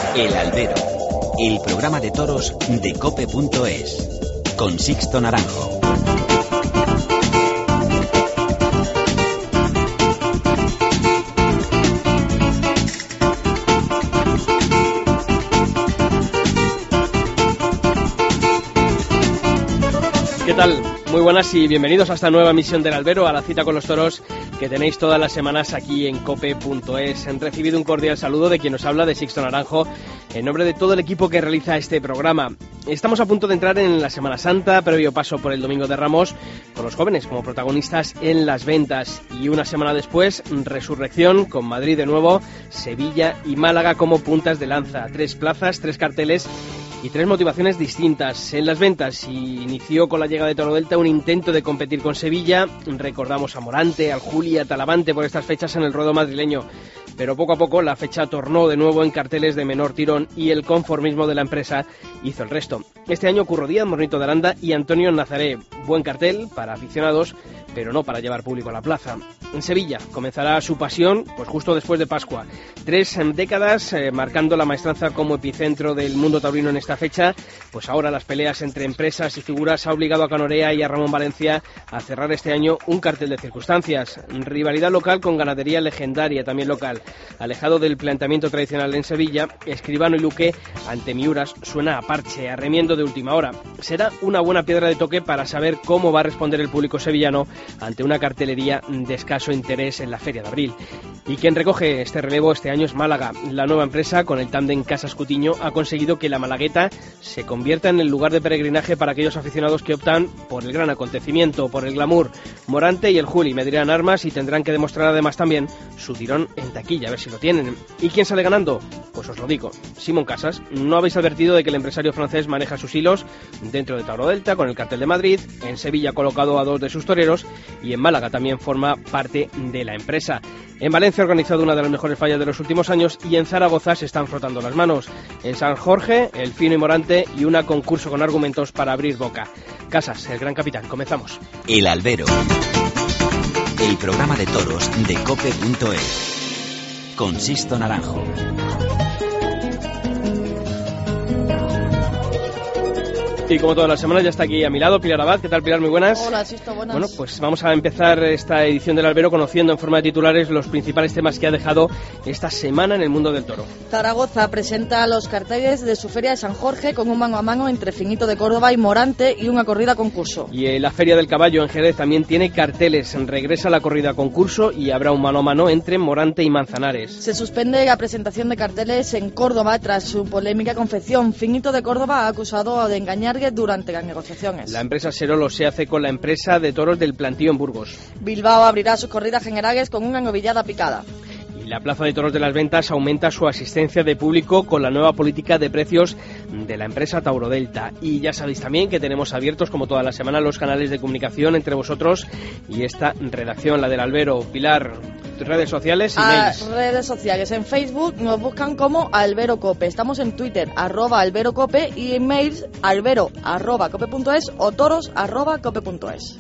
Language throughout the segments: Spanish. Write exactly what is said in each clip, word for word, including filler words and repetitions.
El Albero, el programa de toros de cope punto es, con Sixto Naranjo. ¿Qué tal? Muy buenas y bienvenidos a esta nueva emisión del Albero, a la cita con los toros que tenéis todas las semanas aquí en cope punto es. Han recibido un cordial saludo de quien nos habla, de Sixto Naranjo, en nombre de todo el equipo que realiza este programa. Estamos a punto de entrar en la Semana Santa, previo paso por el Domingo de Ramos, con los jóvenes como protagonistas en las ventas. Y una semana después, resurrección, con Madrid de nuevo, Sevilla y Málaga como puntas de lanza. Tres plazas, tres carteles y tres motivaciones distintas. En las ventas inició con la llegada de Toro Delta un intento de competir con Sevilla. Recordamos a Morante, al Juli, a Talavante por estas fechas en el ruedo madrileño. Pero poco a poco la fecha tornó de nuevo en carteles de menor tirón y el conformismo de la empresa hizo el resto. Este año Curro Díaz, Mornito de Aranda y Antonio Nazaré. Buen cartel para aficionados, pero no para llevar público a la plaza. En Sevilla comenzará su pasión pues justo después de Pascua. Tres décadas eh, marcando la maestranza como epicentro del mundo taurino en esta fecha. Pues ahora las peleas entre empresas y figuras ha obligado a Canorea y a Ramón Valencia a cerrar este año un cartel de circunstancias. Rivalidad local con ganadería legendaria también local. Alejado del planteamiento tradicional en Sevilla, Escribano y Luque ante Miuras suena a parche, a remiendo de última hora. Será una buena piedra de toque para saber cómo va a responder el público sevillano ante una cartelería de escaso interés en la Feria de Abril. Y quien recoge este relevo este año es Málaga. La nueva empresa, con el tándem Casas Cutiño, ha conseguido que la Malagueta se convierta en el lugar de peregrinaje para aquellos aficionados que optan por el gran acontecimiento, por el glamour. Morante y el Juli medirán armas y tendrán que demostrar además también su tirón en taquilla, a ver si lo tienen. ¿Y quién sale ganando? Pues os lo digo, Simón Casas. ¿No habéis advertido de que el empresario francés maneja sus hilos dentro de Toro Delta con el cartel de Madrid? En Sevilla ha colocado a dos de sus toreros y en Málaga también forma parte de la empresa. En Valencia ha organizado una de las mejores fallas de los últimos años y en Zaragoza se están frotando las manos. En San Jorge, el Fino y Morante y una concurso con argumentos para abrir boca. Casas, el gran capitán. Comenzamos. El Albero, el programa de toros de cope punto es, con Sixto Naranjo. Y como todas las semanas ya está aquí a mi lado Pilar Abad. ¿Qué tal, Pilar? Muy buenas. Hola, Sisto, buenas. Bueno, pues vamos a empezar esta edición del Albero conociendo en forma de titulares los principales temas que ha dejado esta semana en el mundo del toro. Zaragoza presenta los carteles de su Feria de San Jorge con un mano a mano entre Finito de Córdoba y Morante y una corrida concurso. Y en la Feria del Caballo en Jerez también tiene carteles. Regresa la corrida concurso y habrá un mano a mano entre Morante y Manzanares. Se suspende la presentación de carteles en Córdoba tras su polémica confección. Finito de Córdoba ha acusado de engañar durante las negociaciones. La empresa Serolo se hace con la empresa de toros del Plantío en Burgos. Bilbao abrirá sus corridas generales con una novillada picada. Y la Plaza de Toros de las Ventas aumenta su asistencia de público con la nueva política de precios de la empresa Tauro Delta. Y ya sabéis también que tenemos abiertos, como toda la semana, los canales de comunicación entre vosotros y esta redacción, la del Albero. Pilar, redes sociales y mails. Redes sociales. En Facebook nos buscan como Albero Cope. Estamos en Twitter, arroba Albero Cope, y en mails albero arroba cope punto es o toros arroba cope punto es.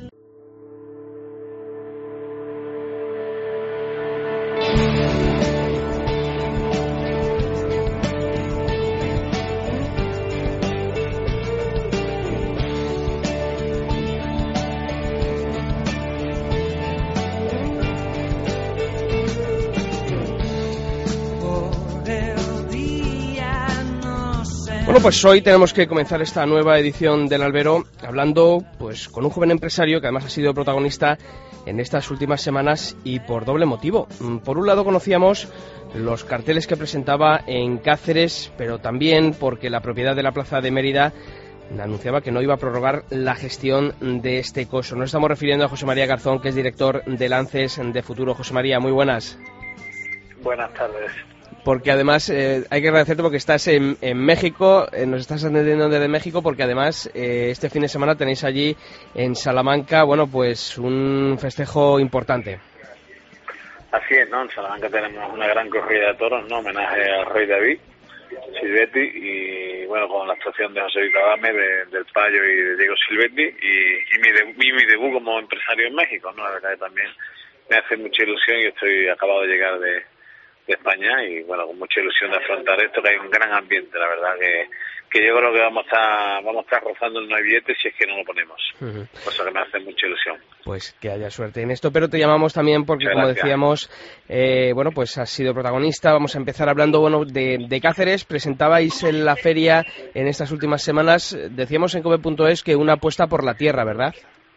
Bueno, pues hoy tenemos que comenzar esta nueva edición del Albero hablando pues con un joven empresario que además ha sido protagonista en estas últimas semanas y por doble motivo. Por un lado conocíamos los carteles que presentaba en Cáceres, pero también porque la propiedad de la Plaza de Mérida anunciaba que no iba a prorrogar la gestión de este coso. Nos estamos refiriendo a José María Garzón, que es director de Lances de Futuro. José María, muy buenas. Buenas tardes. Porque además eh, hay que agradecerte porque estás en, en México, eh, nos estás atendiendo desde México, porque además eh, este fin de semana tenéis allí en Salamanca, bueno, pues un festejo importante. Así es, ¿no? En Salamanca tenemos una gran corrida de toros, ¿no? Homenaje al rey David, Silvetti, y bueno, con la actuación de José Víctor Adame, de, del Payo y de Diego Silvetti, y, y, mi de, y mi debut como empresario en México, ¿no? La verdad que también me hace mucha ilusión y estoy acabado de llegar de de España, y bueno, con mucha ilusión de afrontar esto, que hay un gran ambiente, la verdad que que yo creo que vamos a estar, vamos a estar rozando el no hay billetes si es que no lo ponemos, uh-huh. Cosa que me hace mucha ilusión. Pues que haya suerte en esto, pero te llamamos también porque, como decíamos, eh, bueno, pues has sido protagonista. Vamos a empezar hablando, bueno, de, de Cáceres. Presentabais en la feria en estas últimas semanas, decíamos en cope punto es que una apuesta por la tierra, ¿verdad?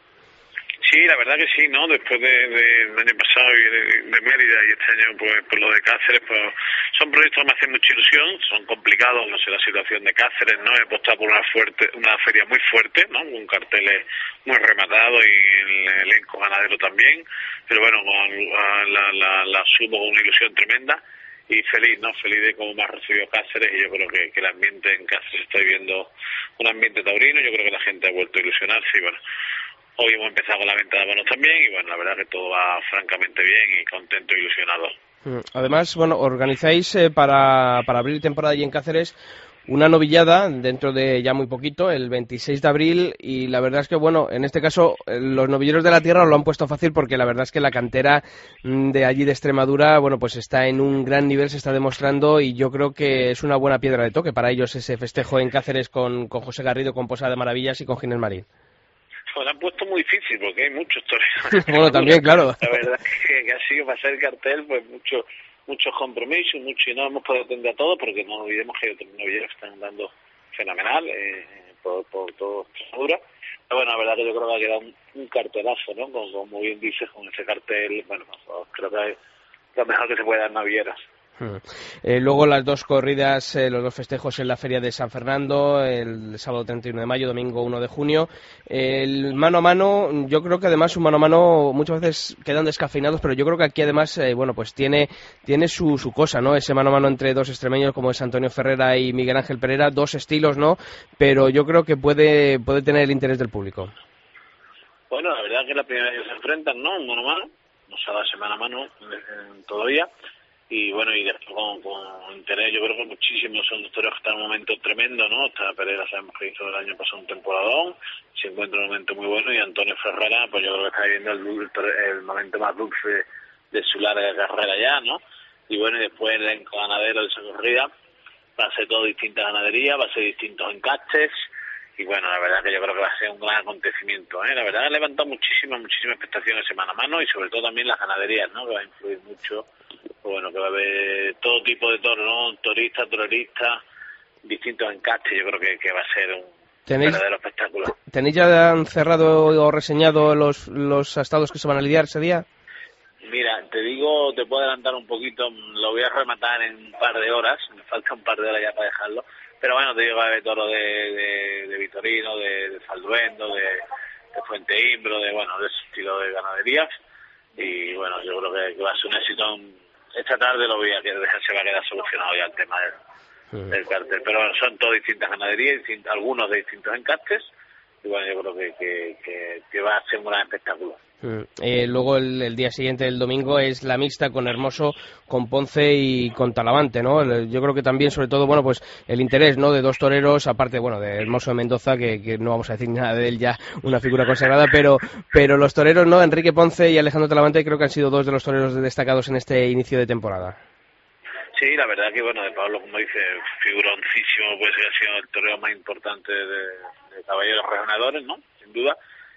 Sí, la verdad que sí, ¿no? Después de, de, del año pasado y de, de Mérida y este año, pues, por lo de Cáceres, pues son proyectos que me hacen mucha ilusión, son complicados, no sé, la situación de Cáceres, ¿no? He apostado por una fuerte, una feria muy fuerte, ¿no? Con carteles muy rematados y el elenco ganadero también, pero bueno, con, la, la, la sumo con una ilusión tremenda y feliz, ¿no? Feliz de cómo me ha recibido Cáceres, y yo creo que, que el ambiente en Cáceres, estoy viendo un ambiente taurino, yo creo que la gente ha vuelto a ilusionarse y bueno, hoy hemos empezado con la venta de abonos también y bueno, la verdad que todo va francamente bien y contento e ilusionado. Además, bueno, organizáis eh, para, para abrir temporada allí en Cáceres una novillada dentro de ya muy poquito, el veintiséis de abril, y la verdad es que, bueno, en este caso los novilleros de la tierra lo han puesto fácil porque la verdad es que la cantera de allí de Extremadura, bueno, pues está en un gran nivel, se está demostrando, y yo creo que es una buena piedra de toque para ellos ese festejo en Cáceres con, con José Garrido, con Posada de Maravillas y con Ginés Marín. Pues lo han puesto muy difícil porque hay muchos toreros. Bueno, también, claro. La verdad es que, que ha sido para hacer el cartel, pues mucho, muchos compromisos, mucho, y no hemos podido atender a todos porque no olvidemos que hay otros novilleros que están dando fenomenal eh, por, por todo Extremadura. Pero bueno, la verdad que yo creo que ha quedado un, un cartelazo, ¿no? Como, como bien dices, con ese cartel, bueno, creo que es lo mejor que se puede dar en novilleras. Hmm. Eh, luego las dos corridas, eh, los dos festejos en la Feria de San Fernando, el sábado treinta y uno de mayo, domingo uno de junio. El mano a mano, yo creo que además un mano a mano muchas veces quedan descafeinados, pero yo creo que aquí además, eh, bueno, pues tiene tiene su, su cosa, ¿no? Ese mano a mano entre dos extremeños como es Antonio Ferrera y Miguel Ángel Pereira, dos estilos, ¿no? Pero yo creo que puede puede tener el interés del público. Bueno, la verdad que es la primera vez que se enfrentan, ¿no? Un mano a mano, no se ha dado ese mano a mano eh, todavía. Y bueno, y después con, con interés, yo creo que muchísimos son los toreros que están en un momento tremendo, ¿no? Está Pereira, sabemos que hizo el año pasado un temporadón, se encuentra en un momento muy bueno, y Antonio Ferrera, pues yo creo que está viviendo el, el momento más dulce de su larga carrera ya, ¿no? Y bueno, y después el elenco ganadero de esa corrida va a ser todo distintas ganaderías, va a ser distintos encastes, y bueno, la verdad que yo creo que va a ser un gran acontecimiento, ¿eh? La verdad que ha levantado muchísimas, muchísimas expectaciones semana a mano, y sobre todo también las ganaderías, ¿no? Que va a influir mucho. Bueno, que va a haber todo tipo de toros, ¿no? Toristas, tororistas, distintos encastes. Yo creo que, que va a ser un verdadero espectáculo. ¿Tenéis ya cerrado o reseñado los, los estados que se van a lidiar ese día? Mira, te digo, te puedo adelantar un poquito, lo voy a rematar en un par de horas, me falta un par de horas ya para dejarlo, pero bueno, te digo, va a haber toros de, de, de Vitorino, de, de Salduendo, de, de Fuente Imbro, de, bueno, de ese estilo de ganaderías, y bueno, yo creo que, que va a ser un éxito. Esta tarde lo voy a quedar, se va a quedar solucionado ya el tema del, sí. del cartel. Pero bueno, son todas distintas ganaderías, distintos, algunos de distintos encastes. Y bueno, yo creo que, que, que, que va a ser un gran espectáculo. Mm. Eh, luego el, el día siguiente, el domingo, es la mixta con Hermoso, con Ponce y con Talavante, ¿no? Yo creo que también, sobre todo, bueno, pues el interés, ¿no? De dos toreros, aparte, bueno, de Hermoso de Mendoza, que, que no vamos a decir nada de él, ya una figura consagrada, pero pero los toreros, ¿no? Enrique Ponce y Alejandro Talavante creo que han sido dos de los toreros destacados en este inicio de temporada. Sí, la verdad que, bueno, de Pablo, como dice, figuroncísimo, pues ha sido el torero más importante de, de caballeros regionadores, ¿no? Sin duda.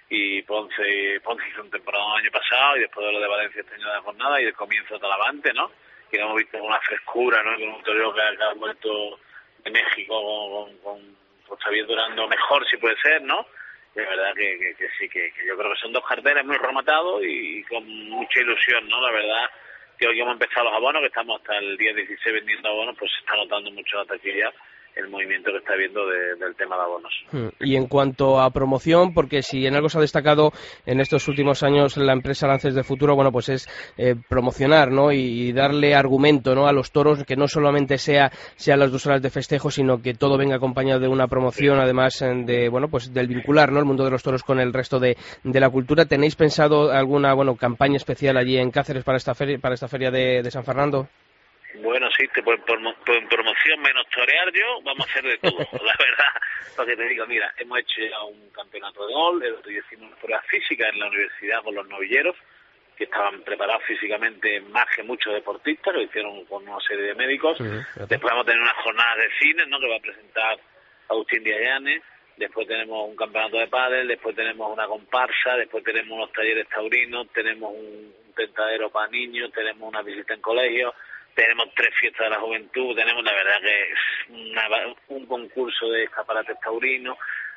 Y Ponce, Ponce hizo un temporada el año pasado, y después de lo de Valencia este año de la jornada, y el comienzo de Talavante, ¿no? Y lo hemos visto con una frescura, ¿no? Con un torero que, que ha vuelto de México con, con, con pues, está bien durando mejor, si puede ser, ¿no? Y la verdad que, que, que sí, que, que yo creo que son dos carteles muy rematados y, y con mucha ilusión, ¿no? La verdad que hoy hemos empezado los abonos, que estamos hasta el día dieciséis vendiendo abonos, pues se está notando mucho la taquilla, el movimiento que está viendo de, del tema de abonos. Y en cuanto a promoción, porque si en algo se ha destacado en estos últimos años la empresa Lances de Futuro, bueno, pues es eh, promocionar, ¿no? Y, y darle argumento, ¿no? A los toros, que no solamente sea sean las dos horas de festejo, sino que todo venga acompañado de una promoción, sí. Además de, bueno, pues del vincular, ¿no? El mundo de los toros con el resto de, de la cultura. ¿Tenéis pensado alguna, bueno, campaña especial allí en Cáceres para esta feria, para esta feria de, de San Fernando? Bueno, sí, te, por, por, por en promoción menos torear yo, vamos a hacer de todo, la verdad. Porque te digo, mira, hemos hecho ya un campeonato de gol, el otro día hicimos una prueba física en la universidad con los novilleros, que estaban preparados físicamente más que muchos deportistas, lo hicieron con una serie de médicos. Sí, después vamos a tener una jornada de cine, ¿no?, que va a presentar Agustín Diayane. Después tenemos un campeonato de pádel, después tenemos una comparsa, después tenemos unos talleres taurinos, tenemos un, un tentadero para niños, tenemos una visita en colegios, tenemos tres fiestas de la juventud, tenemos la verdad que es una, un concurso de escaparates taurinos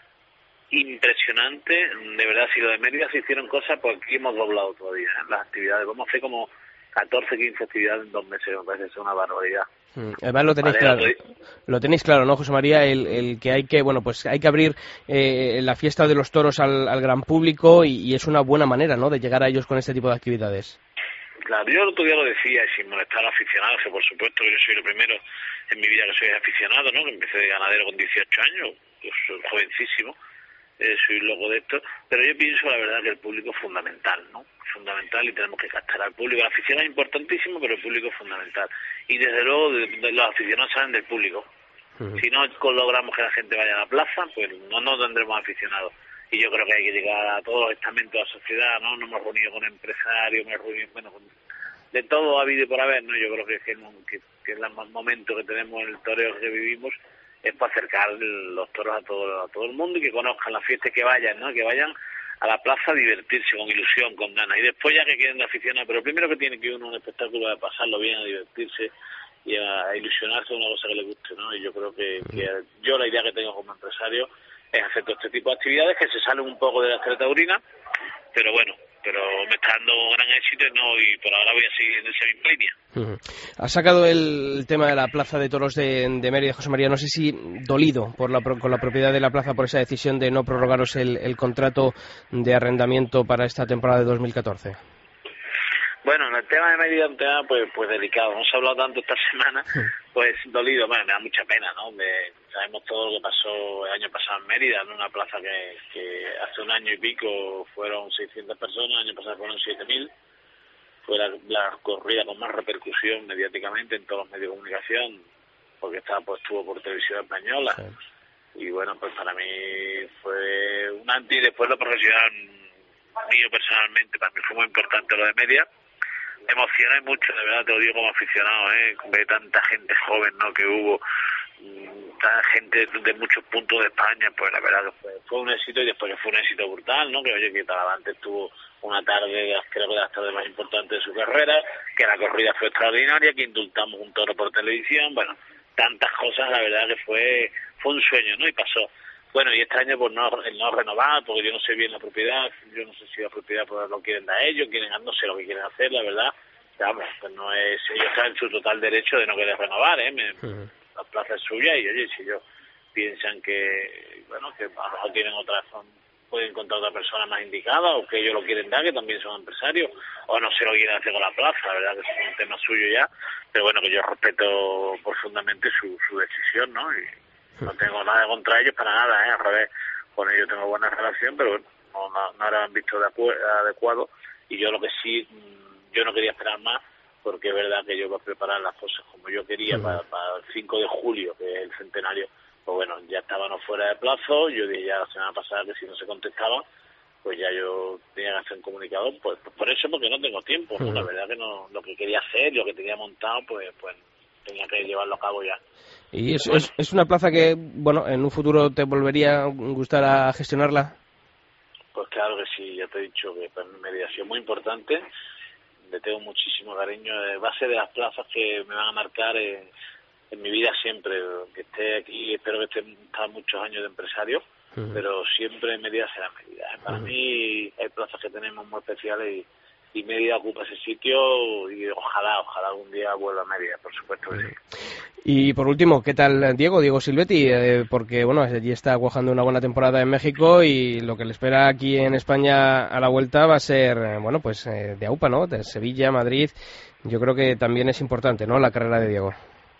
impresionante. De verdad, si lo de Mérida se hicieron cosas, pues aquí hemos doblado todavía, ¿eh?, las actividades. Vamos a hacer como catorce, quince actividades en dos meses, me parece que es una barbaridad. Además lo tenéis claro, lo tenéis claro, ¿no, José María? El, el que hay que, bueno, pues hay que abrir eh, la fiesta de los toros al, al gran público y, y es una buena manera, ¿no?, de llegar a ellos con este tipo de actividades. Claro, yo el otro día lo decía, y sin molestar a los aficionados, que por supuesto yo soy el primero en mi vida que soy aficionado, ¿no?, que empecé de ganadero con dieciocho años, pues soy jovencísimo, eh, soy loco de esto, pero yo pienso la verdad que el público es fundamental, ¿no?, fundamental, y tenemos que captar al público. La afición es importantísimo, pero el público es fundamental. Y desde luego de, de, los aficionados salen del público. Uh-huh. Si no logramos que la gente vaya a la plaza, pues no nos tendremos aficionados. Y yo creo que hay que llegar a todos los estamentos de la sociedad, ¿no? Nos hemos reunido con empresarios, me he reunido, bueno, con, de todo ha habido y por haber, ¿no? Yo creo que, que, que, que el momento que tenemos en el toreo que vivimos es para acercar los toros a todo, a todo el mundo y que conozcan la fiesta y que vayan, ¿no? Que vayan a la plaza a divertirse con ilusión, con ganas, y después ya que quieren de aficionar, pero primero que tiene que ir uno a un espectáculo es pasarlo bien, a divertirse y a, a ilusionarse con una cosa que le guste, ¿no? Y yo creo que, que yo la idea que tengo como empresario es hacer todo este tipo de actividades que se salen un poco de la estrella taurina, pero bueno, pero me está dando gran éxito, ¿no? Y por ahora voy a seguir en esa misma línea. Uh-huh. Has sacado el tema de la Plaza de Toros de, de Mérida, José María. No sé si dolido por la, con la propiedad de la plaza por esa decisión de no prorrogaros el, el contrato de arrendamiento para esta temporada de dos mil catorce. Bueno, en el tema de Mérida, un tema pues, pues delicado. No se ha hablado tanto esta semana, pues dolido. Bueno, me da mucha pena, ¿no? Me, sabemos todo lo que pasó el año pasado en Mérida, en una plaza que, que hace un año y pico fueron seiscientas personas, el año pasado fueron siete mil. Fue la, la corrida con más repercusión mediáticamente en todos los medios de comunicación, porque estaba pues estuvo por Televisión Española. Sí. Y bueno, pues para mí fue un antes y después lo profesional mío personalmente. Para mí fue muy importante lo de Mérida. Me emocioné mucho, de verdad, te lo digo como aficionado, ¿eh? Ver tanta gente joven, ¿no?, que hubo, tanta gente de muchos puntos de España, pues la verdad que fue, fue un éxito, y después que fue un éxito brutal, ¿no? Que oye, que Talavante tuvo una tarde, creo que las tardes más importantes de su carrera, que la corrida fue extraordinaria, que indultamos un toro por televisión, bueno, tantas cosas, la verdad que fue fue un sueño, ¿no? Y pasó. Bueno, y este año pues no, no renovar, porque yo no sé bien la propiedad, yo no sé si la propiedad pues lo quieren dar ellos, quieren, no sé lo que quieren hacer, la verdad. Vamos, pues no es, ellos están en su total derecho de no querer renovar, ¿eh? Me, uh-huh. La plaza es suya, y oye, si ellos piensan que, bueno, que a lo mejor tienen otra, pueden encontrar otra persona más indicada, o que ellos lo quieren dar, que también son empresarios, o no sé lo que quieren hacer con la plaza, la verdad que es un tema suyo ya, pero bueno, que yo respeto profundamente su, su decisión, ¿no? Y no tengo nada contra ellos para nada, ¿eh? Al revés, con ellos tengo buena relación, pero bueno, no, no, no lo han visto de acu- adecuado, y yo lo que sí, yo no quería esperar más, porque es verdad que yo voy a preparar las cosas como yo quería uh-huh. para, para el cinco de julio, que es el centenario. Pues bueno, ya estábamos fuera de plazo, yo dije ya la semana pasada que si no se contestaba, pues ya yo tenía que hacer un comunicado, pues, pues por eso, porque no tengo tiempo, ¿no? Uh-huh. La verdad que no, lo que quería hacer, lo que tenía montado, pues pues tenía que llevarlo a cabo ya. ¿Y es, bueno. es, es una plaza que, bueno, en un futuro te volvería a gustar a gestionarla? Pues claro que sí, ya te he dicho que para mi mediación muy importante, le tengo muchísimo cariño, va a ser de las plazas que me van a marcar en, en mi vida siempre, que esté aquí, espero que esté muchos años de empresario, uh-huh. pero siempre Mérida será Mérida. Para uh-huh. mí hay plazas que tenemos muy especiales y y Mérida ocupa ese sitio, y ojalá, ojalá algún día vuelva a Mérida, por supuesto que sí. Y por último, ¿qué tal Diego, Diego Silvetti? Eh, porque bueno, allí está cuajando una buena temporada en México, y lo que le espera aquí en España a la vuelta va a ser, eh, bueno, pues eh, de AUPA, ¿no? De Sevilla, Madrid. Yo creo que también es importante, ¿no?, la carrera de Diego.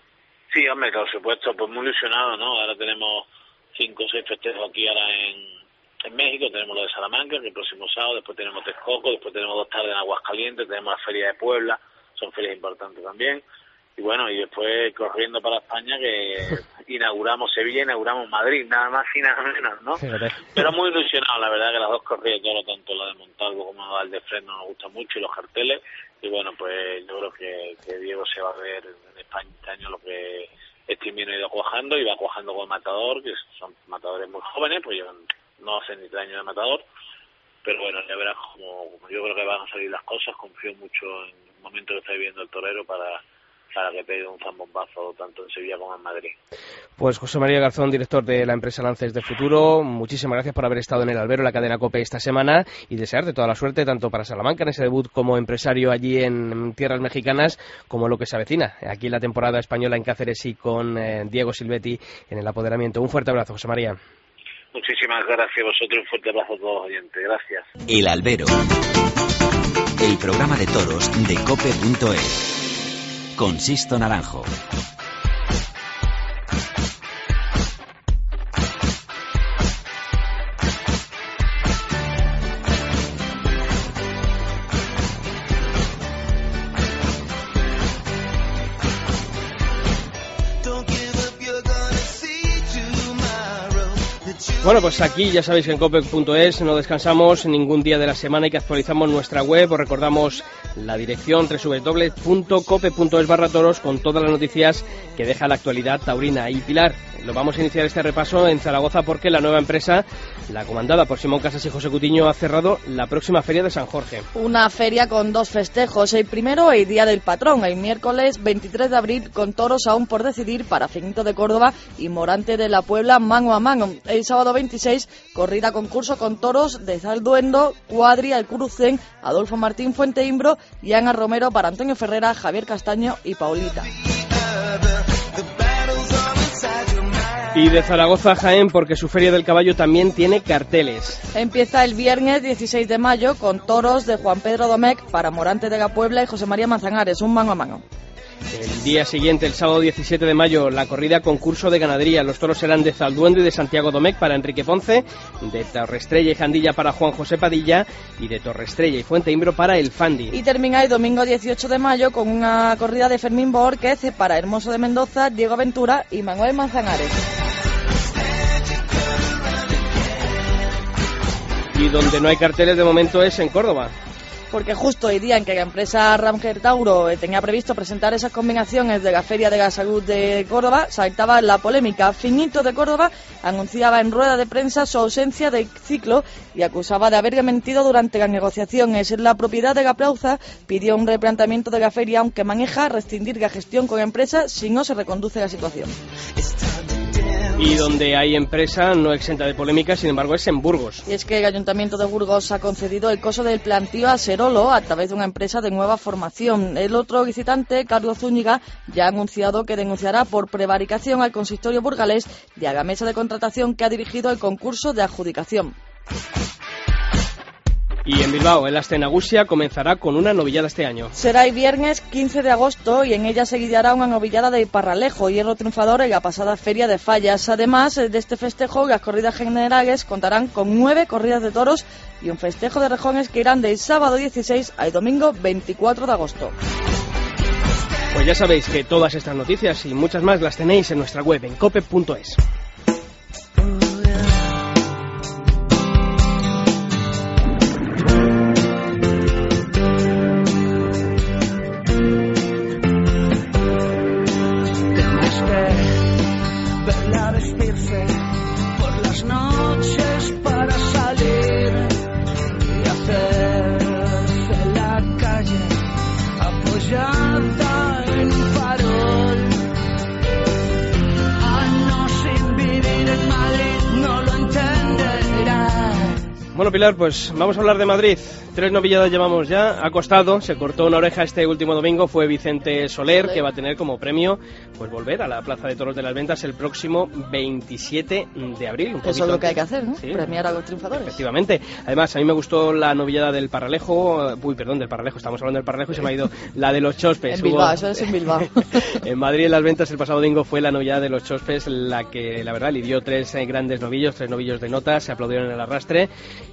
Sí, hombre, por supuesto, pues muy ilusionado, ¿no? Ahora tenemos cinco o seis festejos aquí ahora en En México, tenemos lo de Salamanca, que el próximo sábado, después tenemos Texcoco, después tenemos dos tardes en Aguascalientes, tenemos la Feria de Puebla, son ferias importantes también, y bueno, y después corriendo para España, que inauguramos Sevilla, inauguramos Madrid, nada más y nada menos, ¿no? Fíjate. Pero muy ilusionado, la verdad que las dos corridas, todo, tanto la de Montalvo como la de Freno, nos gustan mucho, y los carteles, y bueno, pues yo creo que, que Diego se va a ver en España este año lo que este invierno ha ido cuajando, y va cuajando con Matador, que son matadores muy jóvenes, pues llevan no hacen ni tres años de Matador, pero bueno, ya verás como, como yo creo que van a salir las cosas. Confío mucho en el momento que está viviendo el torero para, para que pegue un zambombazo tanto en Sevilla como en Madrid. Pues José María Garzón, director de la empresa Lances de Futuro, muchísimas gracias por haber estado en el albero, la cadena COPE, esta semana, y desearte toda la suerte tanto para Salamanca en ese debut como empresario allí en tierras mexicanas, como lo que se avecina aquí en la temporada española en Cáceres y con eh, Diego Silvetti en el apoderamiento. Un fuerte abrazo, José María. Muchísimas gracias a vosotros, un fuerte abrazo a todos los oyentes. Gracias. El albero, el programa de toros de cope punto es, con Sixto Naranjo. Bueno, pues aquí ya sabéis que en cope punto es no descansamos ningún día de la semana y que actualizamos nuestra web. Os recordamos la dirección doble u doble u doble u punto cope punto es barra toros con todas las noticias que deja la actualidad taurina. Y Pilar, lo vamos a iniciar este repaso en Zaragoza porque la nueva empresa, la comandada por Simón Casas y José Cutiño, ha cerrado la próxima feria de San Jorge. Una feria con dos festejos, el primero el Día del Patrón, el miércoles veintitrés de abril, con toros aún por decidir para Finito de Córdoba y Morante de la Puebla mano a mano. El sábado veintiséis, corrida concurso con toros de Zalduendo, Cuadri, Alcurucén, Adolfo Martín Fuenteimbro y Ana Romero para Antonio Ferrera, Javier Castaño y Paulita. Y de Zaragoza a Jaén, porque su Feria del Caballo también tiene carteles. Empieza el viernes dieciséis de mayo con toros de Juan Pedro Domecq para Morante de la Puebla y José María Manzanares, un mano a mano. El día siguiente, el sábado diecisiete de mayo, la corrida concurso de ganadería. Los toros serán de Zalduendo y de Santiago Domecq para Enrique Ponce, de Torreestrella y Jandilla para Juan José Padilla y de Torreestrella y Fuenteimbro para el Fandi. Y termina el domingo dieciocho de mayo con una corrida de Fermín Borquez para Hermoso de Mendoza, Diego Ventura y Manuel Manzanares. Y donde no hay carteles de momento es en Córdoba. Porque justo el día en que la empresa Ramger Tauro tenía previsto presentar esas combinaciones de la Feria de la Salud de Córdoba, saltaba la polémica. Finito de Córdoba anunciaba en rueda de prensa su ausencia del ciclo y acusaba de haberle mentido durante las negociaciones. La propiedad de la Plauza pidió un replanteamiento de la feria, aunque maneja rescindir la gestión con la empresa si no se reconduce la situación. Y donde hay empresa no exenta de polémica, sin embargo, es en Burgos. Y es que el Ayuntamiento de Burgos ha concedido el coso del plantío a Serolo a través de una empresa de nueva formación. El otro licitante, Carlos Zúñiga, ya ha anunciado que denunciará por prevaricación al consistorio burgalés y a la mesa de contratación que ha dirigido el concurso de adjudicación. Y en Bilbao, el Aste Nagusia comenzará con una novillada este año. Será el viernes quince de agosto y en ella se guiará una novillada de Parralejo, hierro triunfador en la pasada Feria de Fallas. Además de este festejo, las corridas generales contarán con nueve corridas de toros y un festejo de rejones que irán del sábado dieciséis al domingo veinticuatro de agosto. Pues ya sabéis que todas estas noticias y muchas más las tenéis en nuestra web en cope punto es. Bueno, Pilar, pues vamos a hablar de Madrid. Tres novilladas llevamos ya, ha costado, se cortó una oreja este último domingo, fue Vicente Soler, que va a tener como premio pues volver a la Plaza de Toros de las Ventas el próximo veintisiete de abril. Un Eso es lo que hay que hacer, ¿no? Sí. Premiar a los triunfadores. Efectivamente. Además, a mí me gustó la novillada del Parralejo, uy, perdón, del Parralejo, estamos hablando del Parralejo y se me ha ido la de los Chospes. En Bilbao, Hubo... eso es en Bilbao. En Madrid, en las Ventas, el pasado domingo fue la novillada de los Chospes, la que, la verdad, lidió tres eh, grandes novillos, tres novillos de nota, se aplaudieron en el arrastre. Y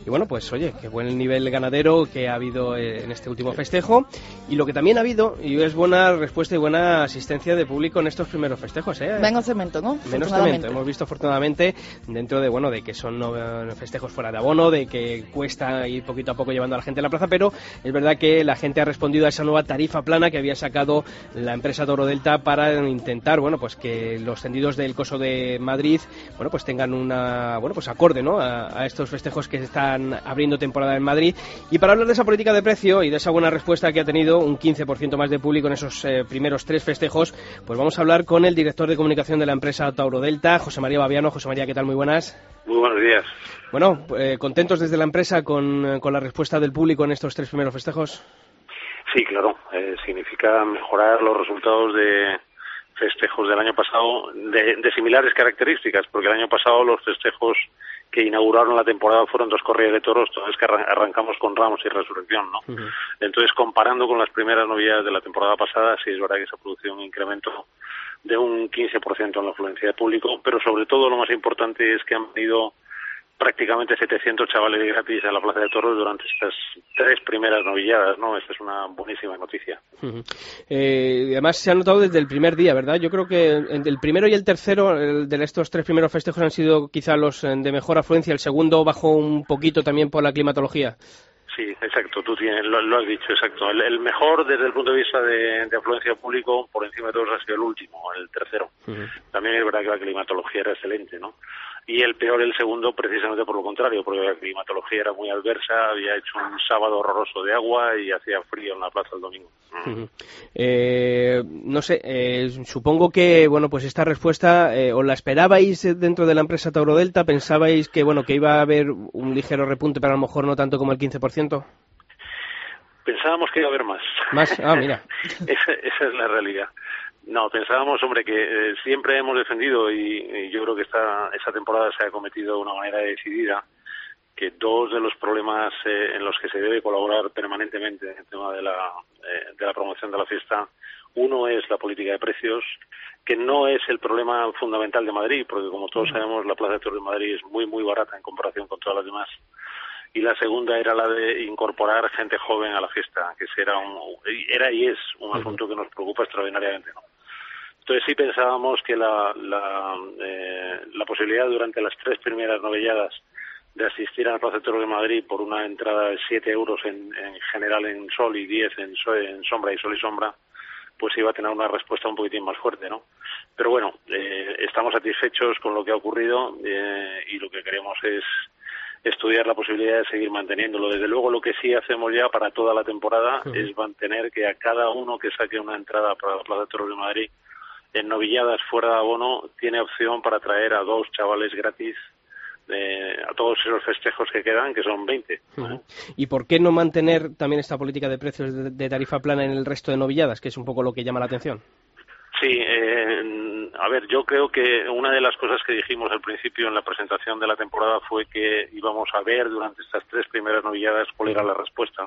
Y bueno, pues oye, qué buen nivel ganadero que ha habido en este último festejo. Y lo que también ha habido, y es buena respuesta y buena asistencia de público en estos primeros festejos, ¿eh? Menos cemento, ¿no? Menos cemento. Hemos visto afortunadamente, dentro de, bueno, de que son no, festejos fuera de abono, de que cuesta ir poquito a poco llevando a la gente a la plaza, pero es verdad que la gente ha respondido a esa nueva tarifa plana que había sacado la empresa Tauro Delta para intentar, bueno, pues que los tendidos del Coso de Madrid, bueno, pues tengan una, bueno, pues acorde, ¿no? A, a estos festejos que están abriendo temporada en Madrid. Y para hablar de esa política de precio y de esa buena respuesta que ha tenido, un quince por ciento más de público en esos eh, primeros tres festejos, pues vamos a hablar con el director de comunicación de la empresa Tauro Delta, José María Baviano. José María, ¿qué tal? Muy buenas. Muy buenos días. Bueno, eh, ¿contentos desde la empresa con, con la respuesta del público en estos tres primeros festejos? Sí, claro. Eh, significa mejorar los resultados de festejos del año pasado de, de similares características, porque el año pasado los festejos que inauguraron la temporada fueron dos corridas de toros, entonces que arrancamos con Ramos y Resurrección, ¿no? Uh-huh. Entonces, comparando con las primeras novedades de la temporada pasada, sí es verdad que se ha producido un incremento de un quince por ciento en la afluencia de público, pero sobre todo lo más importante es que han venido prácticamente setecientos chavales gratis a la Plaza de Toros durante estas tres primeras novilladas, ¿no? Esta es una buenísima noticia. Uh-huh. Eh, además se ha notado desde el primer día, ¿verdad? Yo creo que el primero y el tercero el de estos tres primeros festejos han sido quizá los de mejor afluencia, el segundo bajó un poquito también por la climatología. Sí, exacto, tú tienes, lo, lo has dicho, exacto. El, el mejor desde el punto de vista de, de afluencia público, por encima de todos, ha sido el último, el tercero. Uh-huh. También es verdad que la climatología era excelente, ¿no? Y el peor, el segundo, precisamente por lo contrario, porque la climatología era muy adversa, había hecho un sábado horroroso de agua y hacía frío en la plaza el domingo. Uh-huh. Eh, no sé, eh, supongo que, bueno, pues esta respuesta, eh, ¿os la esperabais dentro de la empresa Tauro Delta? ¿Pensabais que, bueno, que iba a haber un ligero repunte, pero a lo mejor no tanto como el quince por ciento? Pensábamos que iba a haber más. ¿Más? Ah, mira. esa, esa es la realidad. No, pensábamos, hombre, que eh, siempre hemos defendido y, y yo creo que esta, esta temporada se ha cometido de una manera decidida que dos de los problemas eh, en los que se debe colaborar permanentemente en el tema de la, eh, de la promoción de la fiesta, uno es la política de precios, que no es el problema fundamental de Madrid, porque como todos sabemos la Plaza de Toros de Madrid es muy, muy barata en comparación con todas las demás. Y la segunda era la de incorporar gente joven a la fiesta, que era, un, era y es un asunto que nos preocupa extraordinariamente, ¿no? Entonces sí pensábamos que la, la, eh, la posibilidad durante las tres primeras novelladas de asistir a la Plaza de Toros de Madrid por una entrada de siete euros en, en general en sol y diez en, so, en sombra y sol y sombra, pues iba a tener una respuesta un poquitín más fuerte, ¿no? Pero bueno, eh, estamos satisfechos con lo que ha ocurrido eh, y lo que queremos es estudiar la posibilidad de seguir manteniéndolo. Desde luego lo que sí hacemos ya para toda la temporada sí. es mantener que a cada uno que saque una entrada para la Plaza de Toros de Madrid en novilladas fuera de abono tiene opción para traer a dos chavales gratis eh, a todos esos festejos que quedan, que son veinte. Uh-huh. ¿Y por qué no mantener también esta política de precios de, de tarifa plana en el resto de novilladas, que es un poco lo que llama la atención? Sí, eh, a ver, yo creo que una de las cosas que dijimos al principio en la presentación de la temporada fue que íbamos a ver durante estas tres primeras novilladas cuál era la respuesta.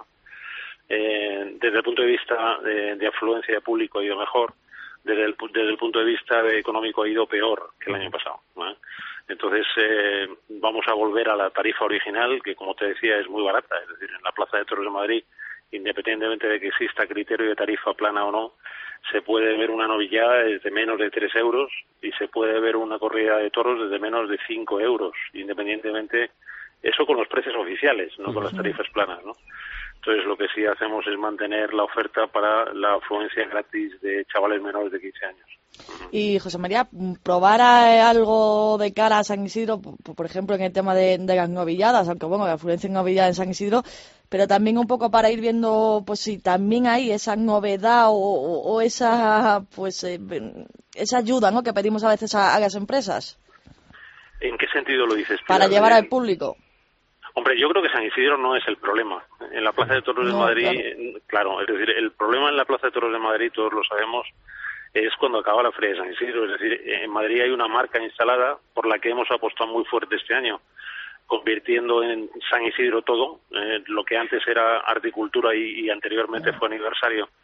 Eh, desde el punto de vista de, de afluencia de público ha ido mejor, desde el, desde el punto de vista de económico ha ido peor que el año pasado, ¿eh? Entonces eh, vamos a volver a la tarifa original, que como te decía es muy barata, es decir, en la Plaza de Toros de Madrid, independientemente de que exista criterio de tarifa plana o no, se puede ver una novillada desde menos de tres euros y se puede ver una corrida de toros desde menos de cinco euros, independientemente, eso con los precios oficiales, no con las tarifas planas, ¿no? Entonces lo que sí hacemos es mantener la oferta para la afluencia gratis de chavales menores de quince años. Y José María, probar algo de cara a San Isidro, por ejemplo en el tema de, de las novilladas, aunque bueno, la afluencia en novilladas en San Isidro, pero también un poco para ir viendo pues si también hay esa novedad o, o, o esa pues eh, esa ayuda, ¿no?, que pedimos a veces a, a las empresas. ¿En qué sentido lo dices? Para Pilar? llevar al público. Hombre, yo creo que San Isidro no es el problema. En la Plaza de Toros no, de Madrid, claro. claro, es decir, el problema en la Plaza de Toros de Madrid, todos lo sabemos, es cuando acaba la Feria de San Isidro. Es decir, en Madrid hay una marca instalada por la que hemos apostado muy fuerte este año, convirtiendo en San Isidro todo, eh, lo que antes era Articultura y, y anteriormente fue aniversario.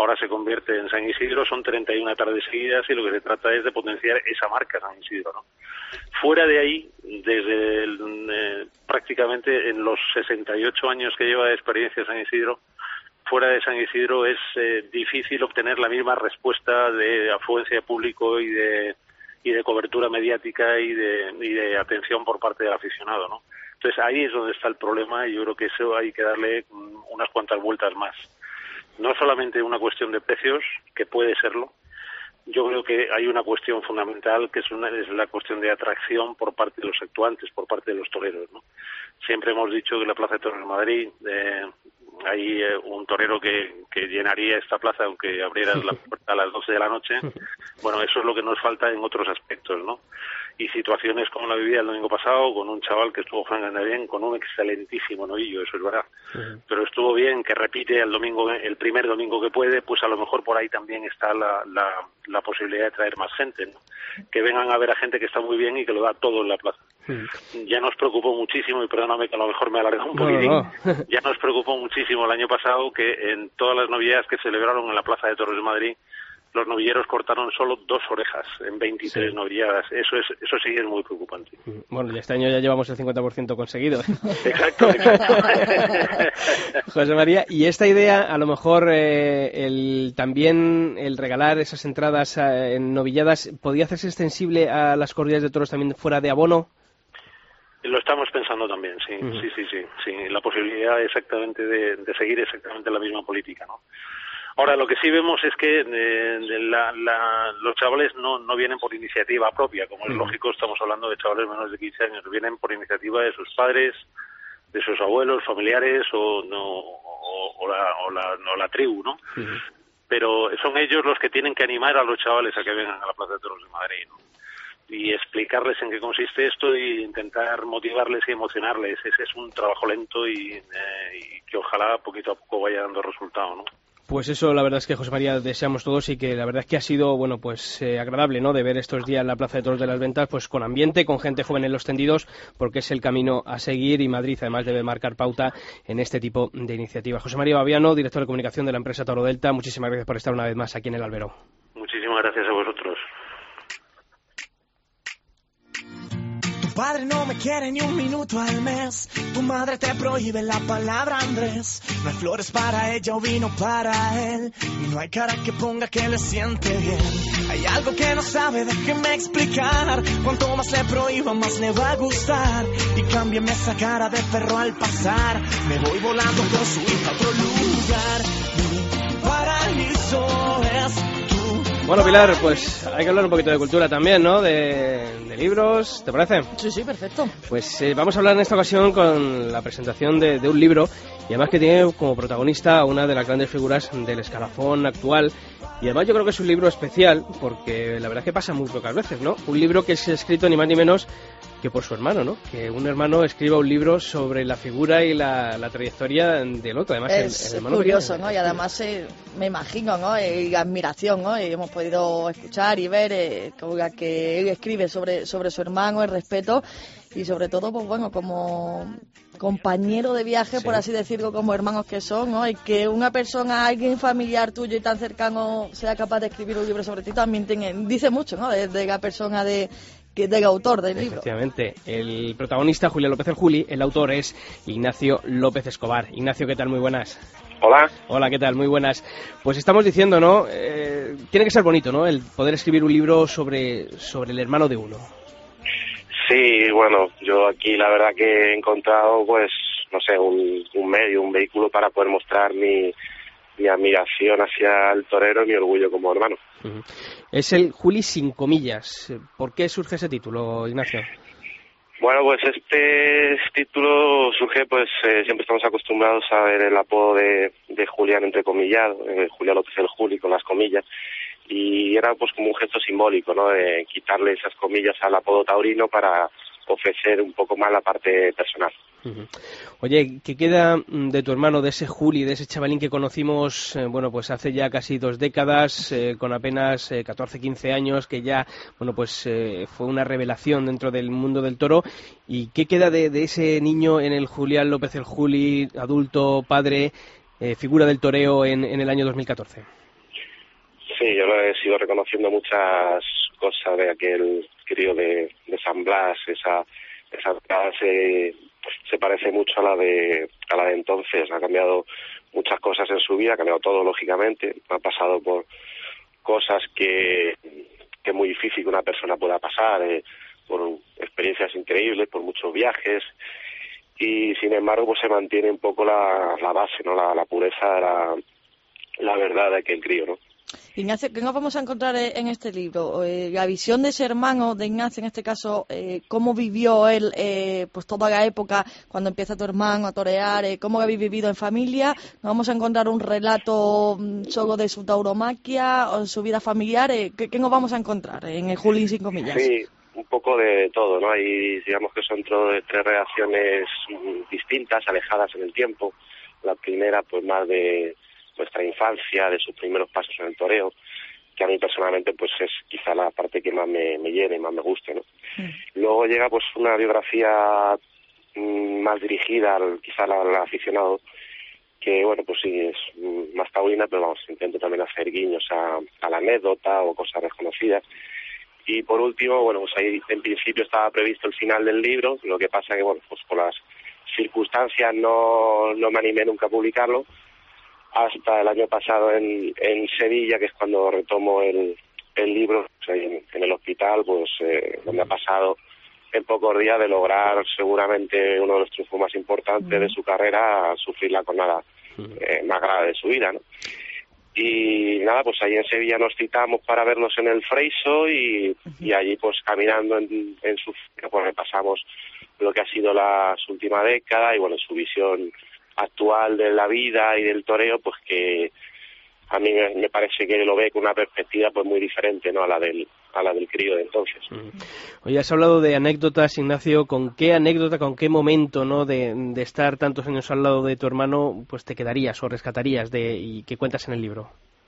ahora se convierte en San Isidro, son treinta y una tardes seguidas y lo que se trata es de potenciar esa marca San Isidro, ¿no? Fuera de ahí, desde el, eh, prácticamente en los sesenta y ocho años que lleva de experiencia San Isidro, fuera de San Isidro es eh, difícil obtener la misma respuesta de afluencia de público y de y de cobertura mediática y de, y de atención por parte del aficionado, ¿no? Entonces ahí es donde está el problema y yo creo que eso hay que darle unas cuantas vueltas más. No solamente una cuestión de precios, que puede serlo, yo creo que hay una cuestión fundamental que es, una, es la cuestión de atracción por parte de los actuantes, por parte de los toreros, ¿no? Siempre hemos dicho que la Plaza de Toros de Madrid eh, hay eh, un torero que, que llenaría esta plaza aunque abriera la puerta a las doce de la noche. Bueno, eso es lo que nos falta en otros aspectos, ¿no? Y situaciones como la vivía el domingo pasado, con un chaval que estuvo francamente bien, con un excelentísimo novillo, eso es verdad, uh-huh. Pero estuvo bien, que repite el domingo, el primer domingo que puede, pues a lo mejor por ahí también está la, la, la posibilidad de traer más gente, ¿no? Que vengan a ver a gente que está muy bien y que lo da todo en la plaza. Uh-huh. Ya nos preocupó muchísimo, y perdóname que a lo mejor me he alargado un no, poquitín, no. Ya nos preocupó muchísimo el año pasado que en todas las novilladas que celebraron en la Plaza de Toros de Madrid, los novilleros cortaron solo dos orejas en veintitrés sí. novilladas. Eso es, eso sí es muy preocupante. Bueno, y este año ya llevamos el cincuenta por ciento conseguido. Exacto, exacto. José María, y esta idea, a lo mejor eh, el también el regalar esas entradas eh, en novilladas, ¿podría hacerse extensible a las corridas de toros también fuera de abono? Lo estamos pensando también, sí, uh-huh. sí, sí, sí, sí. La posibilidad exactamente de, de seguir exactamente la misma política, ¿no? Ahora, lo que sí vemos es que eh, la, la, los chavales no, no vienen por iniciativa propia, como es lógico, estamos hablando de chavales menores de quince años, vienen por iniciativa de sus padres, de sus abuelos, familiares o, no, o, o, la, o, la, o la tribu, ¿no? Uh-huh. Pero son ellos los que tienen que animar a los chavales a que vengan a la Plaza de Toros de Madrid, ¿no? Y explicarles en qué consiste esto y intentar motivarles y emocionarles. Ese es un trabajo lento y, eh, y que ojalá poquito a poco vaya dando resultado, ¿no? Pues eso, la verdad es que, José María, deseamos todos y que la verdad es que ha sido, bueno, pues eh, agradable, ¿no?, de ver estos días en la Plaza de Toros de las Ventas, pues con ambiente, con gente joven en los tendidos, porque es el camino a seguir y Madrid además debe marcar pauta en este tipo de iniciativas. José María Baviano, director de comunicación de la empresa Toro Delta, muchísimas gracias por estar una vez más aquí en el albero. Muchísimas gracias a vosotros. Tu padre no me quiere ni un minuto al mes. Tu madre te prohíbe la palabra Andrés. No hay flores para ella o vino para él. Y no hay cara que ponga que le siente bien. Hay algo que no sabe, déjeme explicar. Cuanto más le prohíba, más le va a gustar. Y cámbiame esa cara de perro al pasar. Me voy volando con su hija a otro lugar. Mi paraíso es tú. Bueno, Pilar, pues hay que hablar un poquito de cultura también, ¿no? De, de libros, ¿te parece? Sí, sí, perfecto. Pues eh, vamos a hablar en esta ocasión con la presentación de, de un libro, y además que tiene como protagonista a una de las grandes figuras del escalafón actual. Y además yo creo que es un libro especial, porque la verdad es que pasa muy pocas veces, ¿no? Un libro que es escrito ni más ni menos que por su hermano, ¿no? Que un hermano escriba un libro sobre la figura y la, la trayectoria del otro. Además, es el, el hermano curioso, viene, ¿no? Y además eh, me imagino, ¿no? Y admiración, ¿no? Y hemos podido escuchar y ver eh, que él escribe sobre, sobre su hermano, el respeto y sobre todo, pues bueno, como compañero de viaje, sí, por así decirlo, como hermanos que son, ¿no? Y que una persona, alguien familiar tuyo y tan cercano sea capaz de escribir un libro sobre ti también tiene, dice mucho, ¿no? De, de la persona de... que del autor del libro. Efectivamente, el protagonista, Julián López el Juli, el autor es Ignacio López Escobar. Ignacio, ¿qué tal? Muy buenas. Hola. Hola, ¿qué tal? Muy buenas. Pues estamos diciendo, ¿no? Eh, tiene que ser bonito, ¿no? El poder escribir un libro sobre, sobre el hermano de uno. Sí, bueno, yo aquí la verdad que he encontrado, pues, no sé, un, un medio, un vehículo para poder mostrar mi, mi admiración hacia el torero y mi orgullo como hermano. Uh-huh. Es el Juli sin comillas. ¿Por qué surge ese título, Ignacio? Bueno, pues este título surge, pues eh, siempre estamos acostumbrados a ver el apodo de, de Julián entrecomillado, eh, Julián López el Juli con las comillas, y era pues como un gesto simbólico, ¿no?, de quitarle esas comillas al apodo taurino para ofrecer un poco más la parte personal. Uh-huh. Oye, ¿qué queda de tu hermano, de ese Juli, de ese chavalín que conocimos, eh, bueno, pues hace ya casi dos décadas, eh, con apenas eh, catorce, quince años, que ya, bueno, pues eh, fue una revelación dentro del mundo del toro? ¿Y qué queda de, de ese niño en el Julián López el Juli, adulto, padre, eh, figura del toreo en, en el año dos mil catorce? Sí, yo lo he sido reconociendo muchas cosas de aquel crío de, de San Blas, esa esa se, se parece mucho a la de a la de entonces. Ha cambiado muchas cosas en su vida, ha cambiado todo lógicamente, ha pasado por cosas que que es muy difícil que una persona pueda pasar, eh, por experiencias increíbles, por muchos viajes, y sin embargo pues se mantiene un poco la, la base, no la, la pureza, la, la verdad de aquel crío, ¿no? Ignacio, ¿qué nos vamos a encontrar en este libro? Eh, la visión de ese hermano de Ignacio, en este caso, eh, cómo vivió él eh, pues toda la época cuando empieza tu hermano a torear, eh, cómo lo habéis vivido en familia. Nos vamos a encontrar un relato mm, solo de su tauromaquia o su vida familiar. Eh, ¿qué, ¿Qué nos vamos a encontrar en el Julín sin comillas? Sí, un poco de todo, ¿no? Hay, digamos que son tres reacciones distintas, alejadas en el tiempo. La primera, pues más de nuestra infancia, de sus primeros pasos en el toreo, que a mí personalmente pues es quizá la parte que más me, me llena y más me guste, ¿no? Mm. Luego llega pues una biografía mmm, más dirigida al, quizá al, al aficionado, que bueno, pues sí, es mmm, más taurina, pero vamos, intento también hacer guiños a, a la anécdota o cosas desconocidas. Y por último, bueno, pues ahí en principio estaba previsto el final del libro, lo que pasa que bueno, pues por las circunstancias no, no me animé nunca a publicarlo, hasta el año pasado en, en Sevilla, que es cuando retomo el, el libro, o sea, en, en el hospital, pues eh, donde ha pasado en pocos días de lograr seguramente uno de los triunfos más importantes de su carrera, sufrir la jornada eh, más grave de su vida, ¿no? Y nada, pues ahí en Sevilla nos citamos para vernos en el Freiso y, y allí pues caminando en, en su pues repasamos lo que ha sido la su última década y bueno, su visión actual de la vida y del toreo, pues que a mí me, me parece que lo ve con una perspectiva pues muy diferente, ¿no?, a la del a la del crío de entonces. Hoy has hablado de anécdotas, Ignacio. ¿Con qué anécdota, con qué momento, no, de, de estar tantos años al lado de tu hermano, pues te quedarías o rescatarías de y que cuentas en el libro?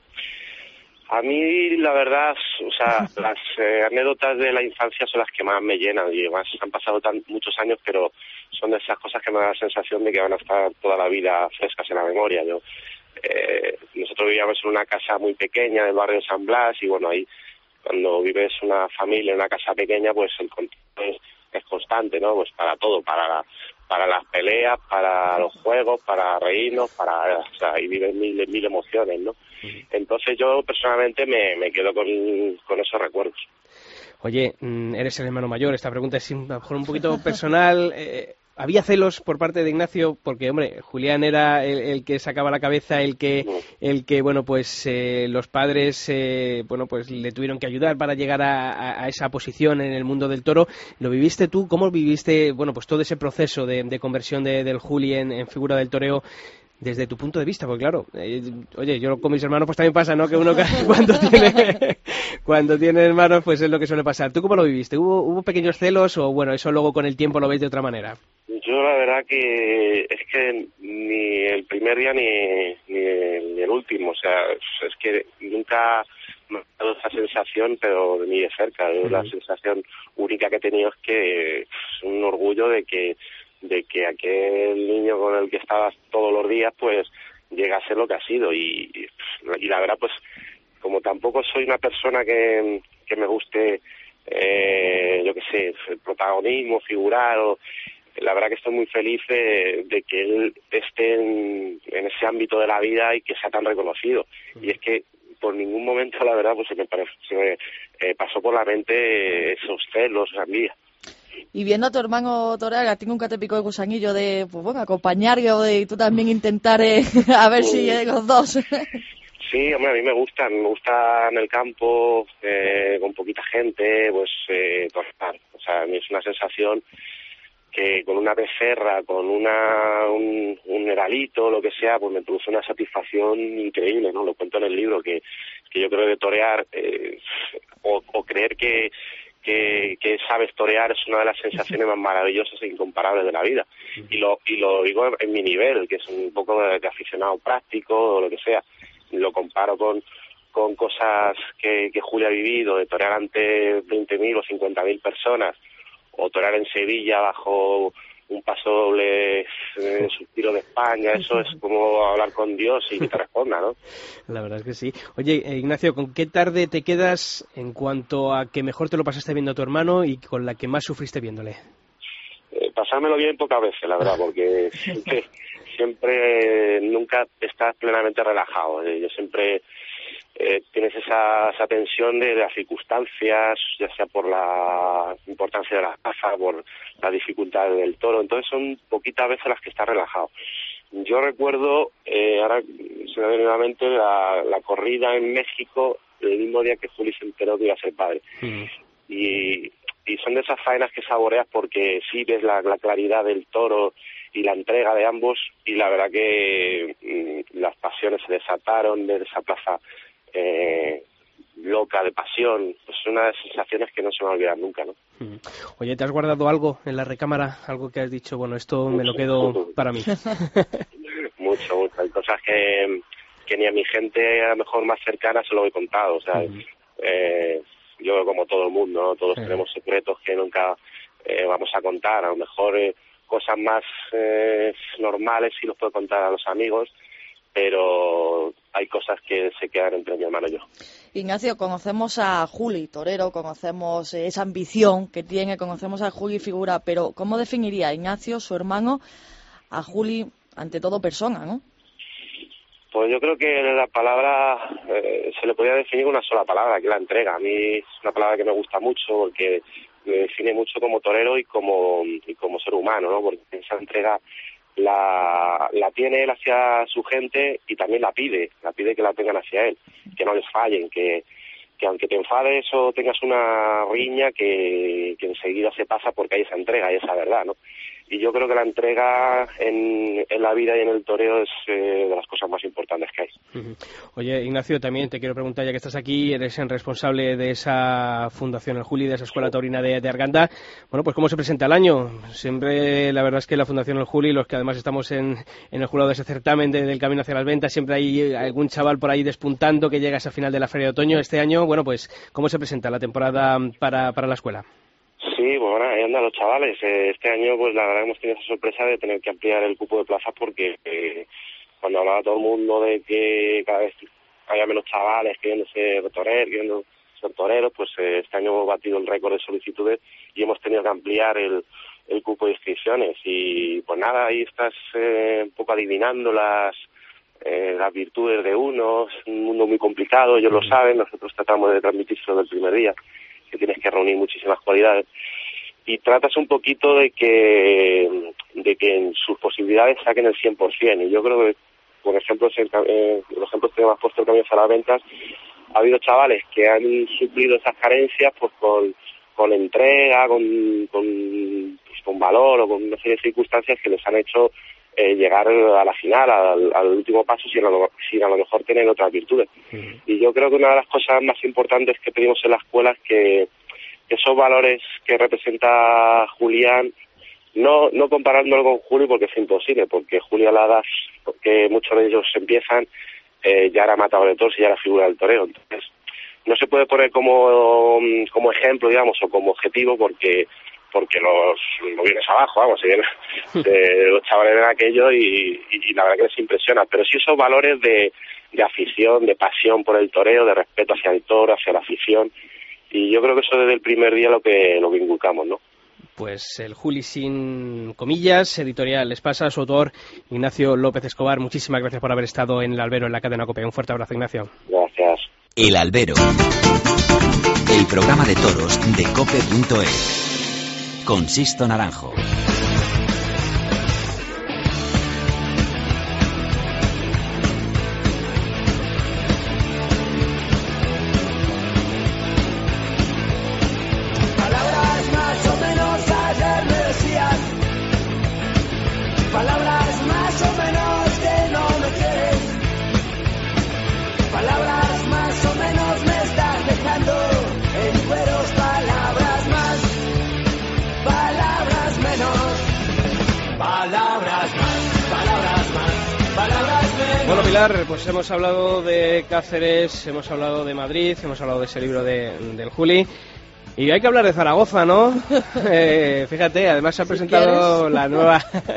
A mí, la verdad, o sea, las eh, anécdotas de la infancia son las que más me llenan y además han pasado tan, muchos años, pero son de esas cosas que me da la sensación de que van a estar toda la vida frescas en la memoria. Yo, eh, nosotros vivíamos en una casa muy pequeña del barrio de San Blas y bueno, ahí cuando vives una familia en una casa pequeña, pues el contacto es, es constante, ¿no? Pues para todo, para la, para las peleas, para los juegos, para reírnos, para, o sea, y vives mil, mil emociones, ¿no? Entonces yo personalmente me, me quedo con, con esos recuerdos. Oye, eres el hermano mayor, esta pregunta es a lo mejor un poquito personal. Eh, ¿Había celos por parte de Ignacio? Porque, hombre, Julián era el, el que sacaba la cabeza, el que, el que bueno, pues eh, los padres, eh, bueno, pues le tuvieron que ayudar para llegar a, a, a esa posición en el mundo del toro. ¿Lo viviste tú? ¿Cómo viviste, bueno, pues todo ese proceso de, de conversión de, del Juli en, en figura del toreo? Desde tu punto de vista, porque claro, eh, oye, yo con mis hermanos pues también pasa, ¿no? Que uno cuando tiene cuando tiene hermanos pues es lo que suele pasar. ¿Tú cómo lo viviste? ¿Hubo, hubo pequeños celos o bueno, eso luego con el tiempo lo veis de otra manera? Yo la verdad que es que ni el primer día ni, ni, ni el último, o sea, es que nunca me ha dado esa sensación, pero ni de cerca. Uh-huh. La sensación única que he tenido es que es un orgullo de que de que aquel niño con el que estabas todos los días pues llega a ser lo que ha sido y, y, y la verdad pues como tampoco soy una persona que, que me guste eh, yo qué sé, el protagonismo, figurar o, la verdad que estoy muy feliz de, de que él esté en, en ese ámbito de la vida y que sea tan reconocido. Y es que por ningún momento la verdad pues se me, parece, se me eh, pasó por la mente esos celos, esa envidia. Y viendo a tu hermano torear, tengo un catepico de gusanillo de, pues bueno, acompañarlo y tú también intentar eh, a ver si eh, los dos. Sí, hombre, a mí me gusta, me gusta en el campo, eh, con poquita gente, pues eh, torear. O sea, a mí es una sensación que con una becerra, con una un, un heralito, lo que sea, pues me produce una satisfacción increíble, ¿no? Lo cuento en el libro, que, que yo creo que torear eh, o, o creer que Que, que sabes torear es una de las sensaciones más maravillosas e incomparables de la vida. Y lo y lo digo en, en mi nivel, que es un poco de, de aficionado práctico o lo que sea. Lo comparo con, con cosas que, que Julio ha vivido, de torear ante veinte mil o cincuenta mil personas, o torear en Sevilla bajo un paso doble, eh, suspiro de España, eso es como hablar con Dios y que te responda, ¿no? La verdad es que sí. Oye, eh, Ignacio, ¿con qué tarde te quedas en cuanto a que mejor te lo pasaste viendo a tu hermano y con la que más sufriste viéndole? Eh, pasármelo bien pocas veces, la verdad, porque siempre, siempre nunca estás plenamente relajado. Eh, yo siempre eh, tienes esa, esa tensión de, de las circunstancias, ya sea por la importancia de la caza, por la dificultad del toro, entonces son poquitas veces las que estás relajado. Yo recuerdo, eh, ahora se me viene nuevamente la, la corrida en México el mismo día que Juli se enteró que iba a ser padre. Mm. Y, y son de esas faenas que saboreas porque sí ves la, la claridad del toro y la entrega de ambos, y la verdad que mm, las pasiones se desataron de esa plaza eh, loca de pasión. Pues es una de las sensaciones que no se me va a olvidar nunca, ¿no? Mm. Oye, ¿te has guardado algo en la recámara? Algo que has dicho, bueno, esto mucho, me lo quedo mucho, para mí. mucho, mucho. Hay cosas que, que ni a mi gente a lo mejor más cercana se lo he contado, o sea, mm. eh, yo como todo el mundo, ¿no? Todos sí. tenemos secretos que nunca eh, vamos a contar, a lo mejor eh, cosas más eh, normales sí los puedo contar a los amigos, pero hay cosas que se quedan entre mi hermano y yo. Ignacio, conocemos a Juli, torero, conocemos esa ambición que tiene, conocemos a Juli figura, pero ¿cómo definiría Ignacio, su hermano, a Juli, ante todo persona, ¿no? Pues yo creo que la palabra eh, se le podría definir con una sola palabra, que es la entrega. A mí es una palabra que me gusta mucho porque me define mucho como torero y como y como ser humano, ¿no? Porque esa entrega la, la tiene él hacia su gente y también la pide, la pide que la tengan hacia él, que no les fallen, que, que aunque te enfades o tengas una riña, que, que enseguida se pasa porque hay esa entrega y esa verdad, ¿no? Y yo creo que la entrega en, en la vida y en el toreo es eh, de las cosas más importantes que hay. Uh-huh. Oye, Ignacio, también te quiero preguntar, ya que estás aquí, eres el responsable de esa Fundación El Juli, de esa Escuela Taurina de, de Arganda. Bueno, pues ¿cómo se presenta el año? Siempre, la verdad es que la Fundación El Juli, los que además estamos en, en el jurado de ese certamen de, del Camino hacia las Ventas, siempre hay algún chaval por ahí despuntando que llega a esa final de la Feria de Otoño. Este año, bueno, pues ¿cómo se presenta la temporada para, para la escuela? Sí, bueno, ahí andan los chavales. Este año, pues la verdad hemos tenido esa sorpresa de tener que ampliar el cupo de plazas porque eh, cuando hablaba todo el mundo de que cada vez había menos chavales queriendo ser toreros, queriendo ser toreros, pues eh, este año hemos batido el récord de solicitudes y hemos tenido que ampliar el, el cupo de inscripciones. Y pues nada, ahí estás eh, un poco adivinando las eh, las virtudes de uno. Es un mundo muy complicado, ellos lo saben, nosotros tratamos de transmitírselo del primer día, que tienes que reunir muchísimas cualidades y tratas un poquito de que de que en sus posibilidades saquen el cien por ciento. Y yo creo que, por ejemplo, eh, los ejemplos que me has puesto el Camino a las Ventas, ha habido chavales que han suplido esas carencias pues con, con entrega, con, con, pues, con valor o con una serie de circunstancias que les han hecho eh, llegar a la final, al, al último paso, sin a, lo, sin a lo mejor tener otras virtudes. Uh-huh. Y yo creo que una de las cosas más importantes que pedimos en la escuela es que esos valores que representa Julián, no no comparándolo con Juli porque es imposible, porque Juli a la edad que muchos de ellos empiezan, eh, ya era matador de toros y ya era figura del toreo. Entonces, no se puede poner como, como ejemplo, digamos, o como objetivo porque porque los lo vienes abajo, vamos, se vienen, eh, los chavales ven aquello y, y, y la verdad que les impresiona. Pero sí esos valores de, de afición, de pasión por el toreo, de respeto hacia el toro, hacia la afición. Y yo creo que eso desde el primer día lo que lo que inculcamos, ¿no? Pues el Juli sin comillas, editorial Espasa, su autor Ignacio López Escobar. Muchísimas gracias por haber estado en el albero en la cadena COPE. Un fuerte abrazo, Ignacio. Gracias. El albero, el programa de toros de cope punto es con Sixto Naranjo. Palabras más o menos que no me quieres. Palabras más o menos me estás dejando en cueros. Palabras más, palabras menos. Palabras más, palabras más, palabras menos. Bueno, Pilar, pues hemos hablado de Cáceres, hemos hablado de Madrid, hemos hablado de ese libro de, del Juli. Y hay que hablar de Zaragoza, ¿no? Eh, fíjate, además se ha presentado la nueva